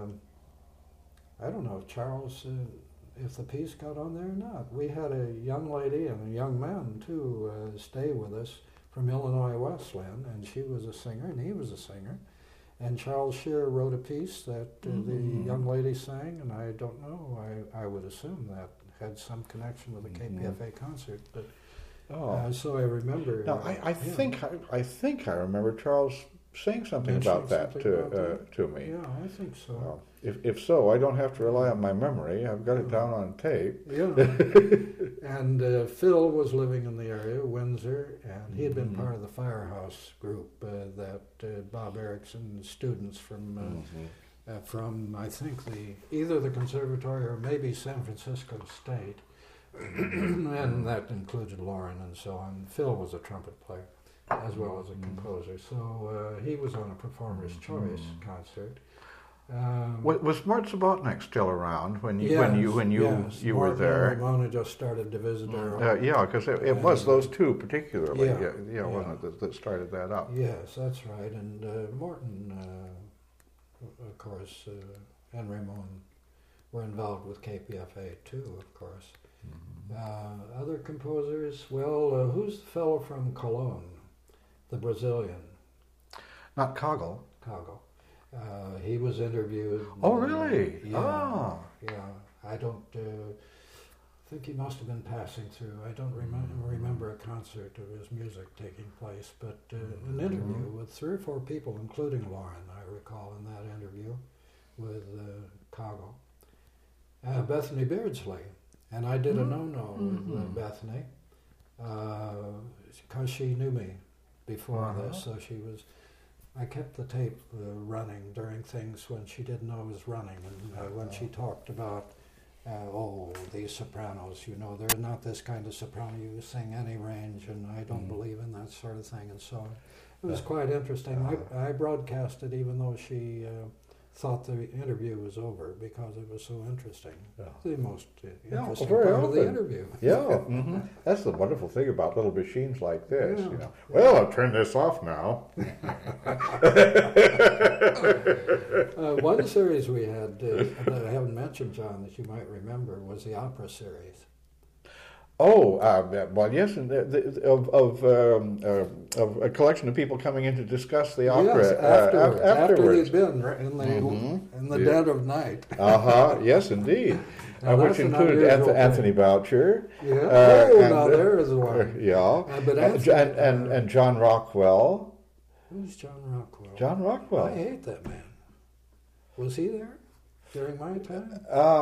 I don't know if Charles, if the piece got on there or not. We had a young lady and a young man too stay with us from Illinois Westland, and she was a singer and he was a singer. And Charles Shearer wrote a piece that the young lady sang, and I don't know, I would assume that had some connection with the KPFA concert. But so I remember. Now, I think I remember Charles saying something about that to me. Yeah, I think so. Well, if so, I don't have to rely on my memory. I've got it down on tape. Yeah. And Phil was living in the area, Windsor, and he had been part of the Firehouse group that Bob Erickson students from I think either the conservatory or maybe San Francisco State, and that included Lauren and so on. Phil was a trumpet player as well as a composer, so he was on a Performer's Choice concert. Was Mort Subotnick still around when you were there? And Ramona just started to visit her. Yeah, because it was those two particularly, wasn't it, that started that up? Yes, that's right. And Morton, of course, and Ramon were involved with KPFA too, of course. Other composers, well, who's the fellow from Cologne, the Brazilian? Not Coggle. Coggle. He was interviewed. Oh, really? Yeah. I don't think he must have been passing through. I don't remember a concert of his music taking place, but an interview with 3 or 4 people, including Lauren, I recall in that interview with Coggle. Bethany Beardsley. And I did a no-no with Bethany because she knew me before this, so she was... I kept the tape running during things when she didn't know I was running, and when she talked about, these sopranos, they're not this kind of soprano, you sing any range, and I don't believe in that sort of thing, and so on. It was quite interesting. I broadcast it even though she thought the interview was over because it was so interesting. Yeah. The most interesting part of the interview. Yeah, that's the wonderful thing about little machines like this. Yeah. Well, I'll turn this off now. One series we had that I haven't mentioned, John, that you might remember was the opera series. Oh, well, yes, and of a collection of people coming in to discuss the opera. Yes, after they'd been in the dead of night. Yes, indeed. Which included Anthony Boucher. Yeah. Now there is one. But and John Rockwell. Who's John Rockwell? John Rockwell. I hate that man. Was he there during my time?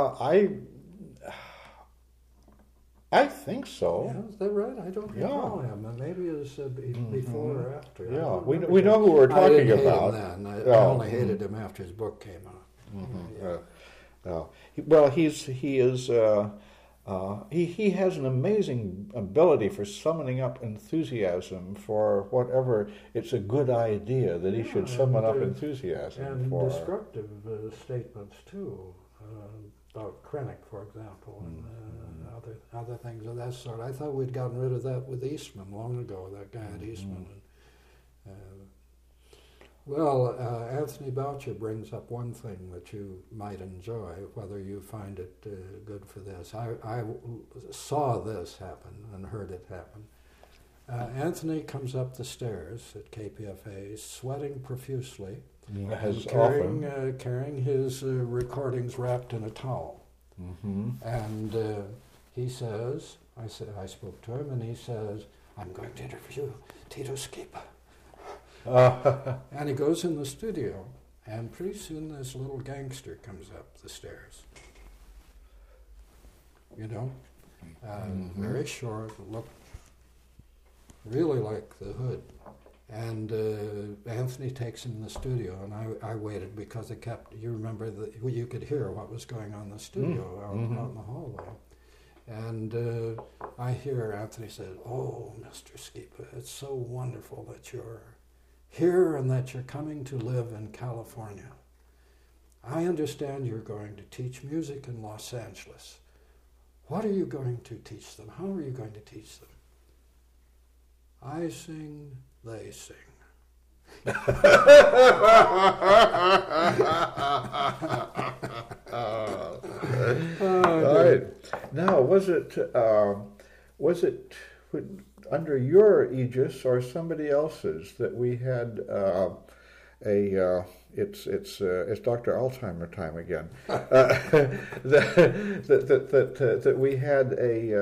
I think so. Yeah, is that right? I don't recall him. Maybe it was before or after. Yeah, we know who we're talking about. I didn't hate him then. I only hated him after his book came out. Well, he has an amazing ability for summoning up enthusiasm for whatever it's a good idea that he should summon up enthusiasm for. And destructive statements too. About Krennic, for example, and other things of that sort. I thought we'd gotten rid of that with Eastman long ago, that guy at Eastman. Anthony Boucher brings up one thing that you might enjoy, whether you find it good for this. I saw this happen and heard it happen. Anthony comes up the stairs at KPFA, sweating profusely, carrying his recordings wrapped in a towel. And he says, I spoke to him, and he says, I'm going to interview Tito Schipa. And he goes in the studio, and pretty soon this little gangster comes up the stairs. Very short, looked really like the Hood. And Anthony takes him in the studio, and I waited because it kept, you remember, you could hear what was going on in the studio out in the hallway. And I hear Anthony say, "Oh, Mr. Schipa, it's so wonderful that you're here and that you're coming to live in California. I understand you're going to teach music in Los Angeles. what are you going to teach them? How are you going to teach them? I sing, they sing. Right. Now, was it under your aegis or somebody else's that we had it's Dr. Alzheimer time again. That we had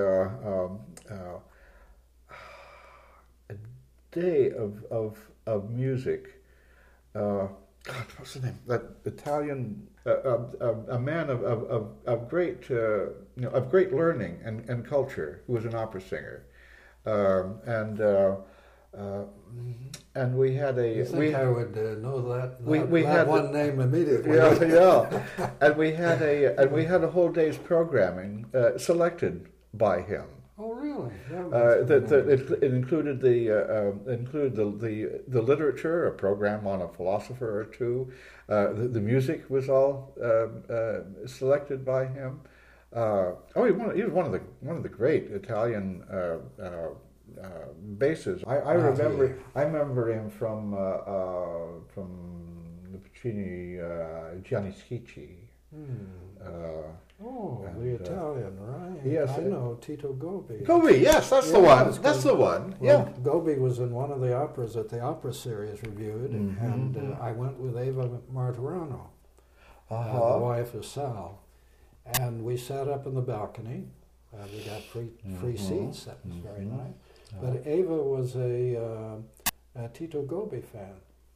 a day of music. God, what's the name? That Italian, a man of great of great learning and culture, who was an opera singer, and we had a. You think I would know that? We had one name immediately. Yeah. And we had a whole day's programming selected by him. Oh, really? It included the literature, a program on a philosopher or two. The music was all selected by him. He was one of the great Italian basses. I remember him from the Puccini Gianni Schicchi. The Italian, right? Yes, I know Tito Gobbi. Gobbi, yes, that's the one. That's the one. Well, yeah, Gobbi was in one of the operas that the opera series reviewed, and I went with Eva Martorano, the wife of Sal, and we sat up in the balcony. We got free seats. That was very nice. But Eva was a Tito Gobbi fan.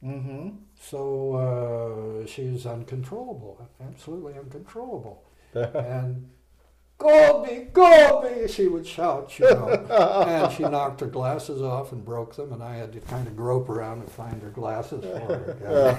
So she's uncontrollable, absolutely uncontrollable. And Gobbi, Gobbi, she would shout, and she knocked her glasses off and broke them, and I had to kind of grope around and find her glasses for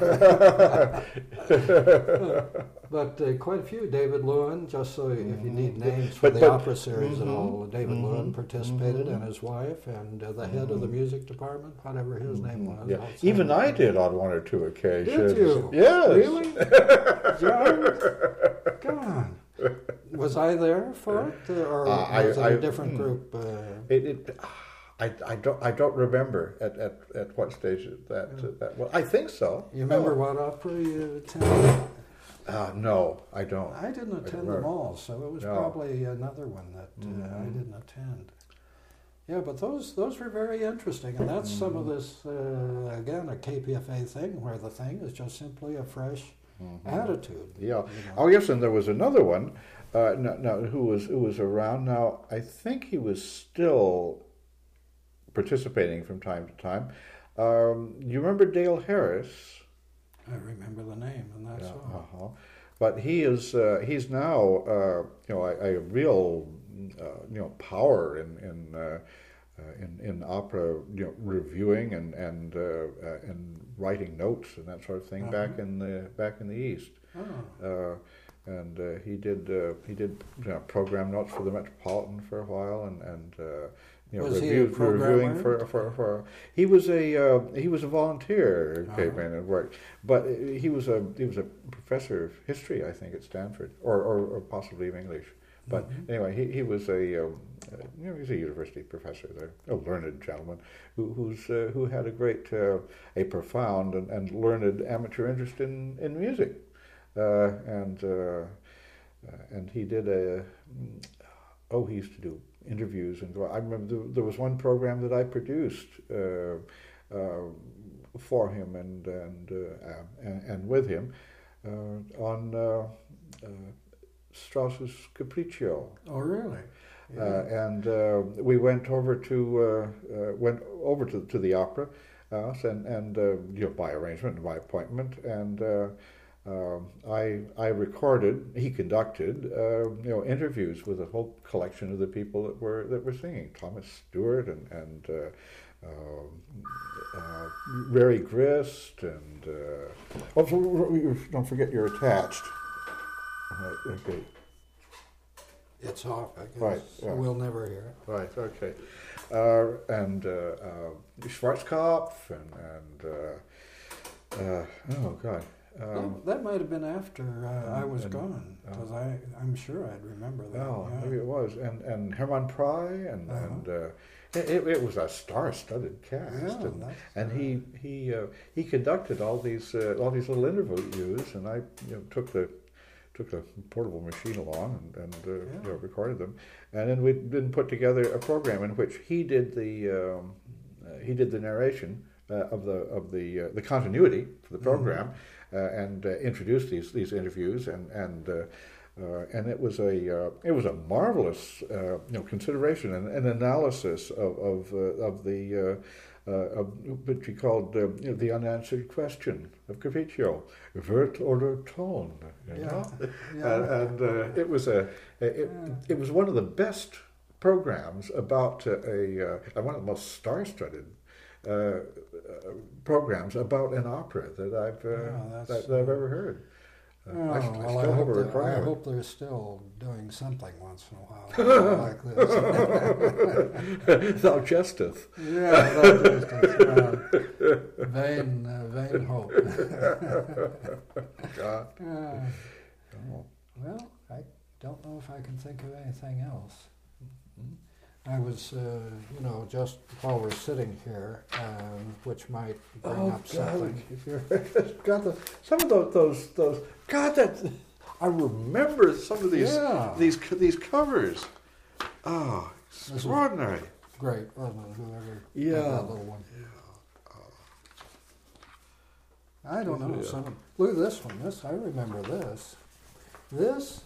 her. But quite a few. David Lewin, just so if you need names for the opera series and all, David Lewin participated, and his wife, and the head of the music department, whatever his name was. Yeah. Even I did on one or two occasions. Did you? Yes. Really? John? Come on. Was I there for it, or was it a different group? I don't remember at what stage that. Well, I think so. You remember what opera you attended? No, I don't. I didn't attend them all, so it was probably another one that I didn't attend. Yeah, but those were very interesting, and that's some of this again a KPFA thing where the thing is just simply a fresh attitude. Yeah. Oh yes, and there was another one. Who was around now? I think he was still participating from time to time. You remember Dale Harris? I remember the name, and that's all. But he's now a real power in opera reviewing and writing notes and that sort of thing back in the East. And he did program notes for the Metropolitan for a while, and reviewing for. He was a volunteer, came in and worked, but he was a professor of history, I think, at Stanford, or possibly of English. But anyway, he was he's a university professor there, a learned gentleman who had a great, a profound and learned amateur interest in music. And he did he used to do interviews, and I remember there was one program that I produced for him and with him on Strauss's Capriccio. Oh, really? Yeah. And we went over to the opera house and by arrangement and by appointment, and I recorded. He conducted interviews with a whole collection of the people that were singing. Thomas Stewart and Mary Grist and don't forget you're attached. Okay. It's off, I guess. Right. Yeah. We'll never hear it. Right. Okay. And Schwarzkopf and oh God. That might have been after I was gone, because I'm sure I'd remember that. Well, maybe it was. And Hermann Prey, and it was a star-studded cast. Yeah, and he conducted all these little interviews, and I took a portable machine along and recorded them, and then we'd put together a program in which he did the narration of the continuity for the program, and introduced these interviews, and it was a marvelous consideration and analysis of what we called the unanswered question of Capiccio, Wert oder Ton, and it was it was one of the best programs about one of the most star-studded programs about an opera that I've ever heard. I hope they're still doing something once in a while like this. Thou jesteth. Yeah, thou jesteth. Vain hope. God. Well, I don't know if I can think of anything else. I was, just while we're sitting here, which might bring up something. Some of those. God, I remember some of these covers. Oh, extraordinary! Great, wasn't it? Whoever did that little one. Yeah. I don't know. Look at this one. I remember this. This.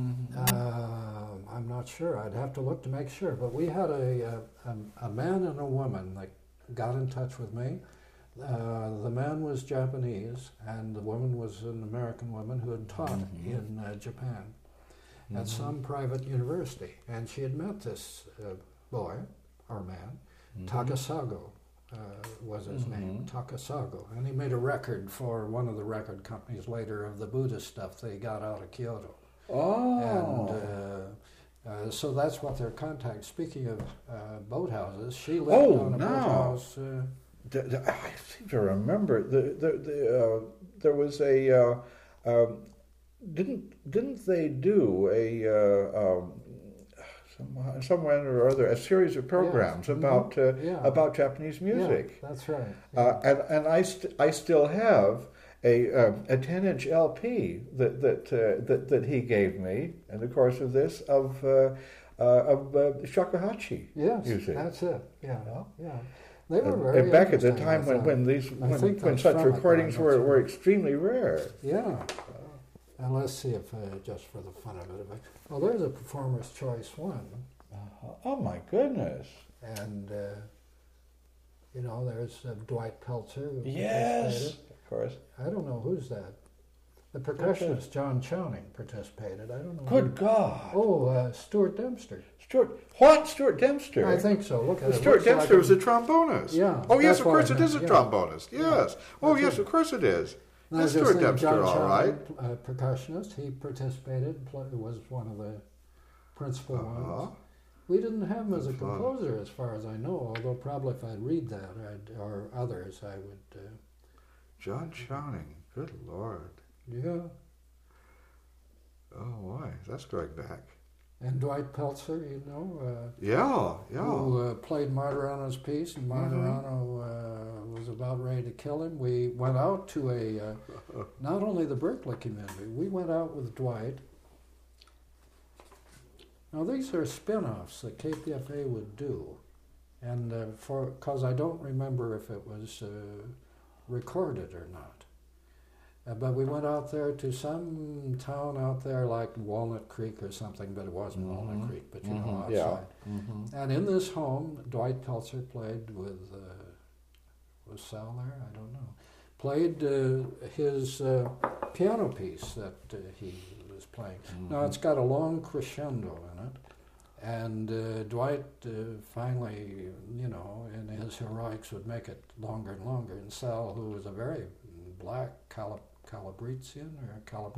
I'm not sure. I'd have to look to make sure. But we had a man and a woman that got in touch with me. The man was Japanese, and the woman was an American woman who had taught in Japan at some private university. And she had met this boy, or man, Takasago was his name, Takasago. And he made a record for one of the record companies later of the Buddhist stuff they got out of Kyoto. Oh. And so that's what their contact. Speaking of boathouses, she lived on a boathouse. I seem to remember there was a didn't they do somewhere or other a series of programs about Japanese music? Yeah, that's right. And I still have a 10-inch LP that he gave me in the course of this of shakuhachi music. That's it. Yeah. They were very and back at the time when such recordings were extremely rare. Yeah. And let's see if just for the fun of it. Well, there's a Performer's Choice one. Oh my goodness! And there's Dwight Peltzer. Yes. Of course. I don't know who's that. The percussionist John Chowning participated. I don't know. Good God! Oh, Stuart Dempster. Stuart Dempster? I think so. Look at it. Stuart Dempster was a trombonist. Yeah. Oh yes, of course it is a trombonist. Yes. Oh yes, of course it is. That's Stuart Dempster, all right. Percussionist. He participated. Was one of the principal ones. We didn't have him as a composer, as far as I know. Although probably if I'd read that or others, I would. John Chowning. Good Lord. Yeah. Oh, why? That's going back. And Dwight Peltzer, Yeah. Who played Martirano's piece, and Martirano was about ready to kill him. We went out to not only the Berkeley community, we went out with Dwight. Now, these are spin-offs that KPFA would do, and because I don't remember if it was recorded or not. But we went out there to some town out there like Walnut Creek or something, but it wasn't Walnut Creek, but outside. Yeah. And in this home, Dwight Peltzer played with, was Sal there? I don't know. Played his piano piece that he was playing. Now it's got a long crescendo in it. And Dwight finally, in his heroics would make it longer and longer. And Sal, who was a very black Calabresian,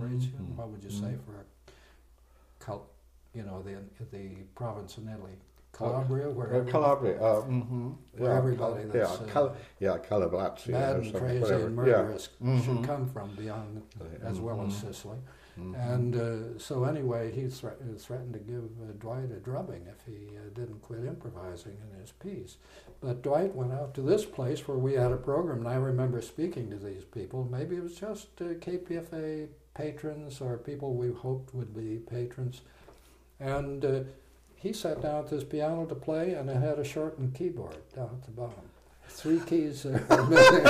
what would you say for the province in Italy? Calabria, where Calabria. where everybody that's Calabria, mad and crazy whatever. and murderous Yeah. should come from beyond, as well as Sicily. And so anyway, he threatened to give Dwight a drubbing if he didn't quit improvising in his piece. But Dwight went out to this place where we had a program, and I remember speaking to these people. Maybe it was just KPFA patrons or people we hoped would be patrons. And he sat down at this piano to play, and it had a shortened keyboard down at the bottom. 3 keys are missing.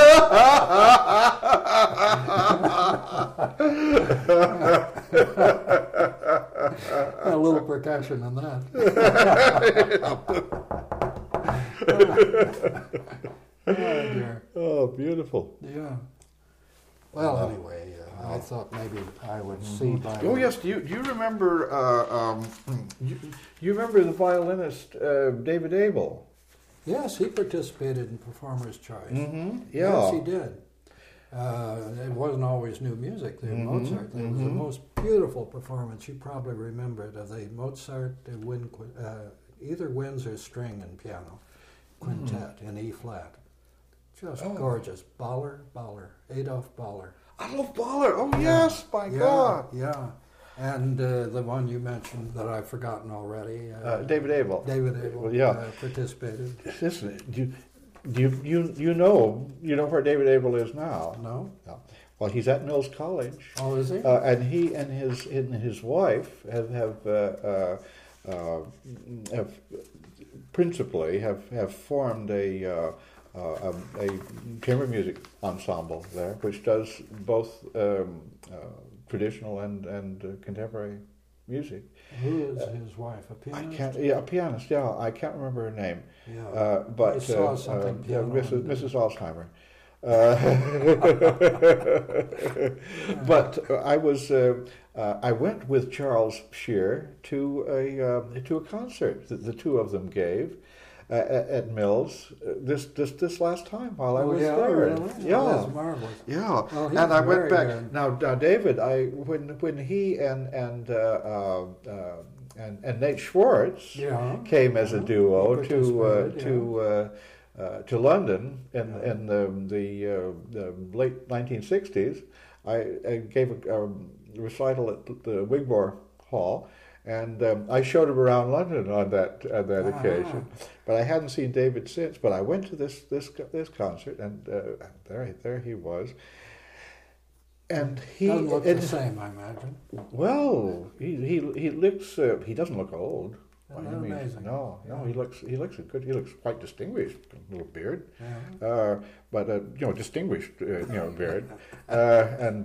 A little percussion in that. Oh, dear. Oh, beautiful. Yeah. Well, anyway, I thought maybe I would see by... Oh, yes. Do you remember... you remember the violinist David Abel? Yes, he participated in Performer's Choice. Yeah. Yes, he did. It wasn't always new music. There, Mozart. There was the most beautiful performance. You probably remember it of the Mozart either winds or string and piano quintet in E flat. Just gorgeous. Bahler, Adolf Bahler. Adolf Bahler. Oh yes, my God. Yeah. And the one you mentioned that I've forgotten already. David Abel. David Abel. Yeah. Participated. Listen, you know where David Abel is now? No. Well, he's at Mills College. Oh, is he? And he and his wife have principally have formed a chamber music ensemble there, which does both traditional and contemporary music. Who is his wife? A pianist? A pianist. Yeah, I can't remember her name. Yeah. But I saw something. Mrs. Alzheimer. But I went with Charles Shear to a concert that the two of them gave at Mills this last time while I was there. Really? Yeah, Oh, that's marvelous. yeah. Well, And I went back. good. Now, David, when he and Nate Schwartz came as a duo to London in the late 1960s. I gave a recital at the Wigmore Hall, and I showed him around London on that occasion. But I hadn't seen David since. But I went to this concert, and there he was. And he doesn't look the same, I imagine. Well, he looks. He doesn't look old. Isn't that amazing? No, he looks good. He looks quite distinguished. A little beard, but distinguished, beard, and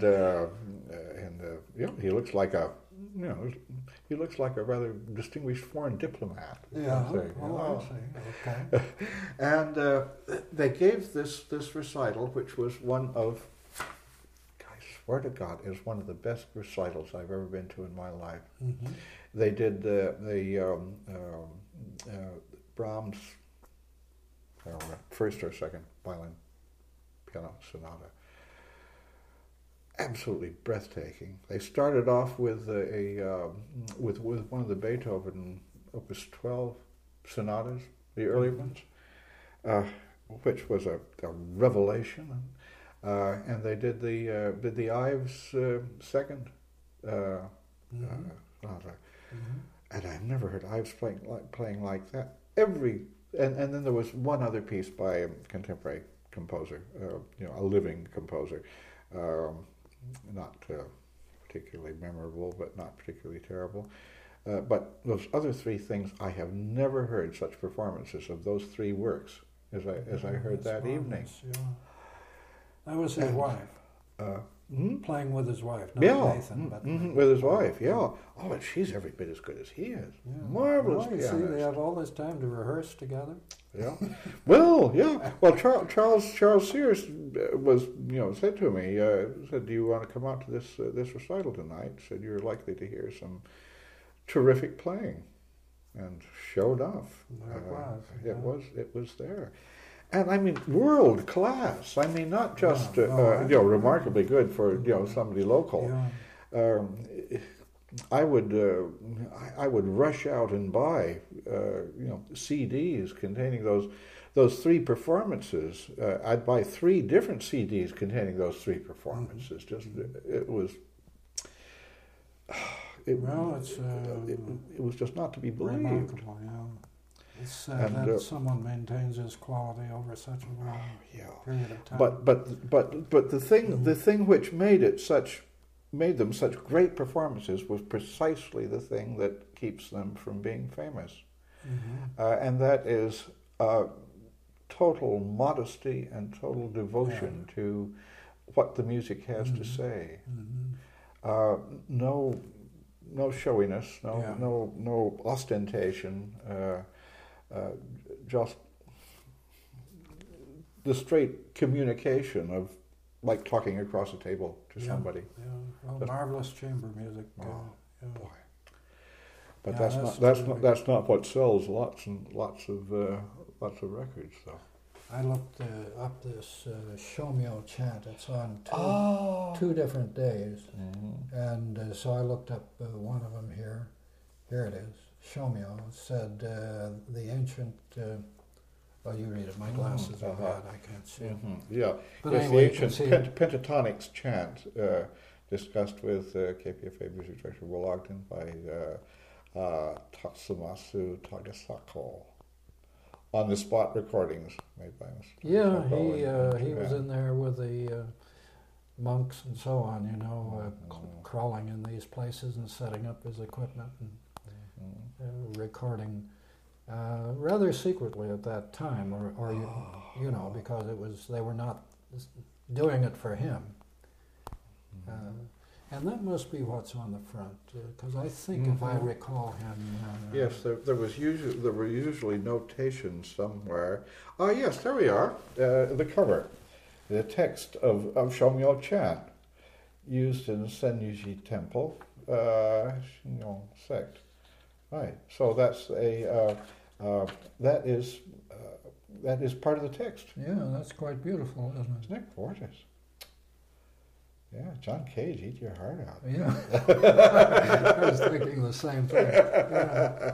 he looks like a, he looks like a rather distinguished foreign diplomat. Yeah. I see. I see. Okay. And they gave this recital, which was one of, I swear to God, is one of the best recitals I've ever been to in my life. Mm-hmm. They did the Brahms first or second violin piano sonata. Absolutely breathtaking. They started off with with one of the Beethoven Opus 12 sonatas, the early ones, which was a revelation. And they did the Ives second sonata. And I've never heard Ives playing like that. And then there was one other piece by a contemporary composer, a living composer, not particularly memorable, but not particularly terrible. But those other three things, I have never heard such performances of those three works as I heard that evening. Yeah. That was his wife. Playing with his wife, not Nathan, but with his wife. Yeah. Oh, and she's every bit as good as he is. Yeah. Marvelous pianist. See, they have all this time to rehearse together. Yeah. Well, yeah. Well, Charles Sears was, said to me, said, "Do you want to come out to this recital tonight?" Said, "You're likely to hear some terrific playing," and showed off. It was there. And I mean, world class. I mean, not just remarkably good for somebody local. Yeah. I would rush out and buy CDs containing those 3 performances. I'd buy 3 different CDs containing those 3 performances. Just it was. It was just not to be believed. Remarkable, yeah. It's sad that someone maintains his quality over such a long period of time. But the thing which made them such great performances was precisely the thing that keeps them from being famous, and that is total modesty and total devotion to what the music has to say. No showiness, no ostentation, just the straight communication of like talking across a table to somebody. Yeah, well, marvelous chamber music. Boy. But that's not what sells lots of records, though. I looked up this Shomyo chant. It's on two different days, and so I looked up one of them here. Here it is. Shomyo said the ancient. Well, you read it. My glasses are bad. I can't see. Yeah, but it's anyway, the ancient pentatonics chant discussed with KPFA music director Will Ogden by Tatsumasu Tagesako. On the spot recordings made by us. Yeah, he was in there with the monks and so on, crawling in these places and setting up his equipment and recording rather secretly at that time, or because they were not doing it for him. And that must be what's on the front, because I think if I recall him... yes, there were usually notations somewhere. Oh, yes, there we are, the cover. The text of Shomyo chant, used in Senyuji Temple, Shingon sect. Right, so that's that is part of the text. Yeah, that's quite beautiful, isn't it? Isn't it gorgeous? Yeah, John Cage, eat your heart out. Yeah, I was thinking the same thing. Yeah.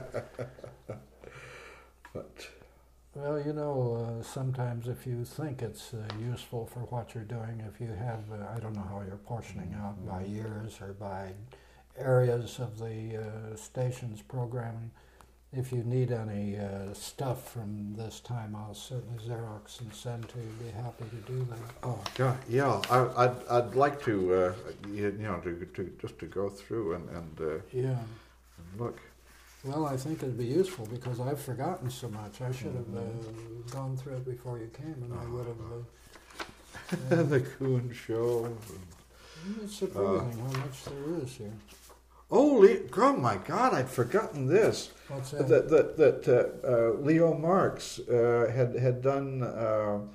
But well, sometimes if you think it's useful for what you're doing, if you have, I don't know how you're portioning out by years or by areas of the station's programming. If you need any stuff from this time, I'll certainly Xerox and send to you. Be happy to do that. Oh God, yeah. I'd like to, to go through and look. Well, I think it'd be useful because I've forgotten so much. I should have gone through it before you came, and I would have. The Kuhn Show. It's surprising how much there is here. Oh my God! I'd forgotten this. What's that? That Leo Marx had done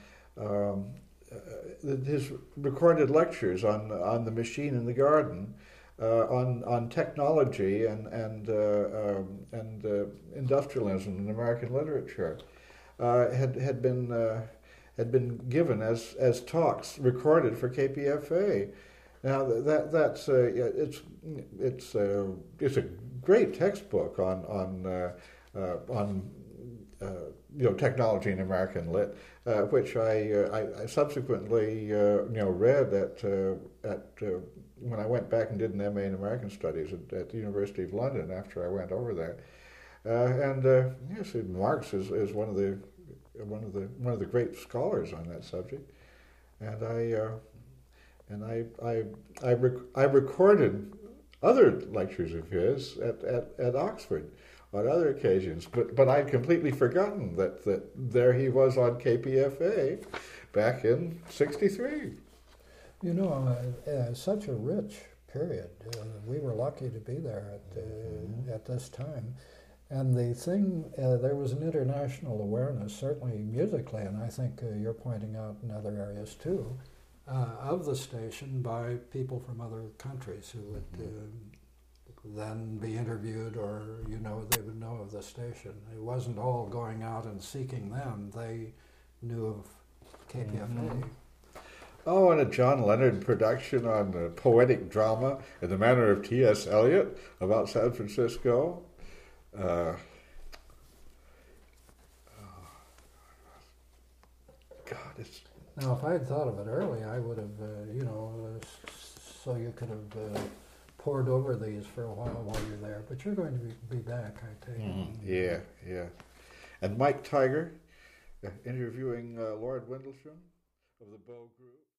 his recorded lectures on the machine in the garden, on technology and industrialism in American literature, had been given as talks recorded for KPFA. Now that's it's a great textbook on technology in American lit, which I subsequently read at when I went back and did an MA in American Studies at the University of London after I went over there, yes, Marx is one of the great scholars on that subject, and I recorded other lectures of his at Oxford on other occasions, but I'd completely forgotten that there he was on KPFA back in '63. Such a rich period. We were lucky to be there at this time. And the thing, there was an international awareness, certainly musically, and I think you're pointing out in other areas too, of the station by people from other countries who would then be interviewed, or they would know of the station. It wasn't all going out and seeking them. They knew of KPFA. Oh, and a John Leonard production on poetic drama in the manner of T.S. Eliot about San Francisco. it's Now, if I had thought of it early, I would have, so you could have poured over these for a while you're there. But you're going to be back, I take it. yeah. And Mike Tiger interviewing Lord Windlesham of the Bow Group.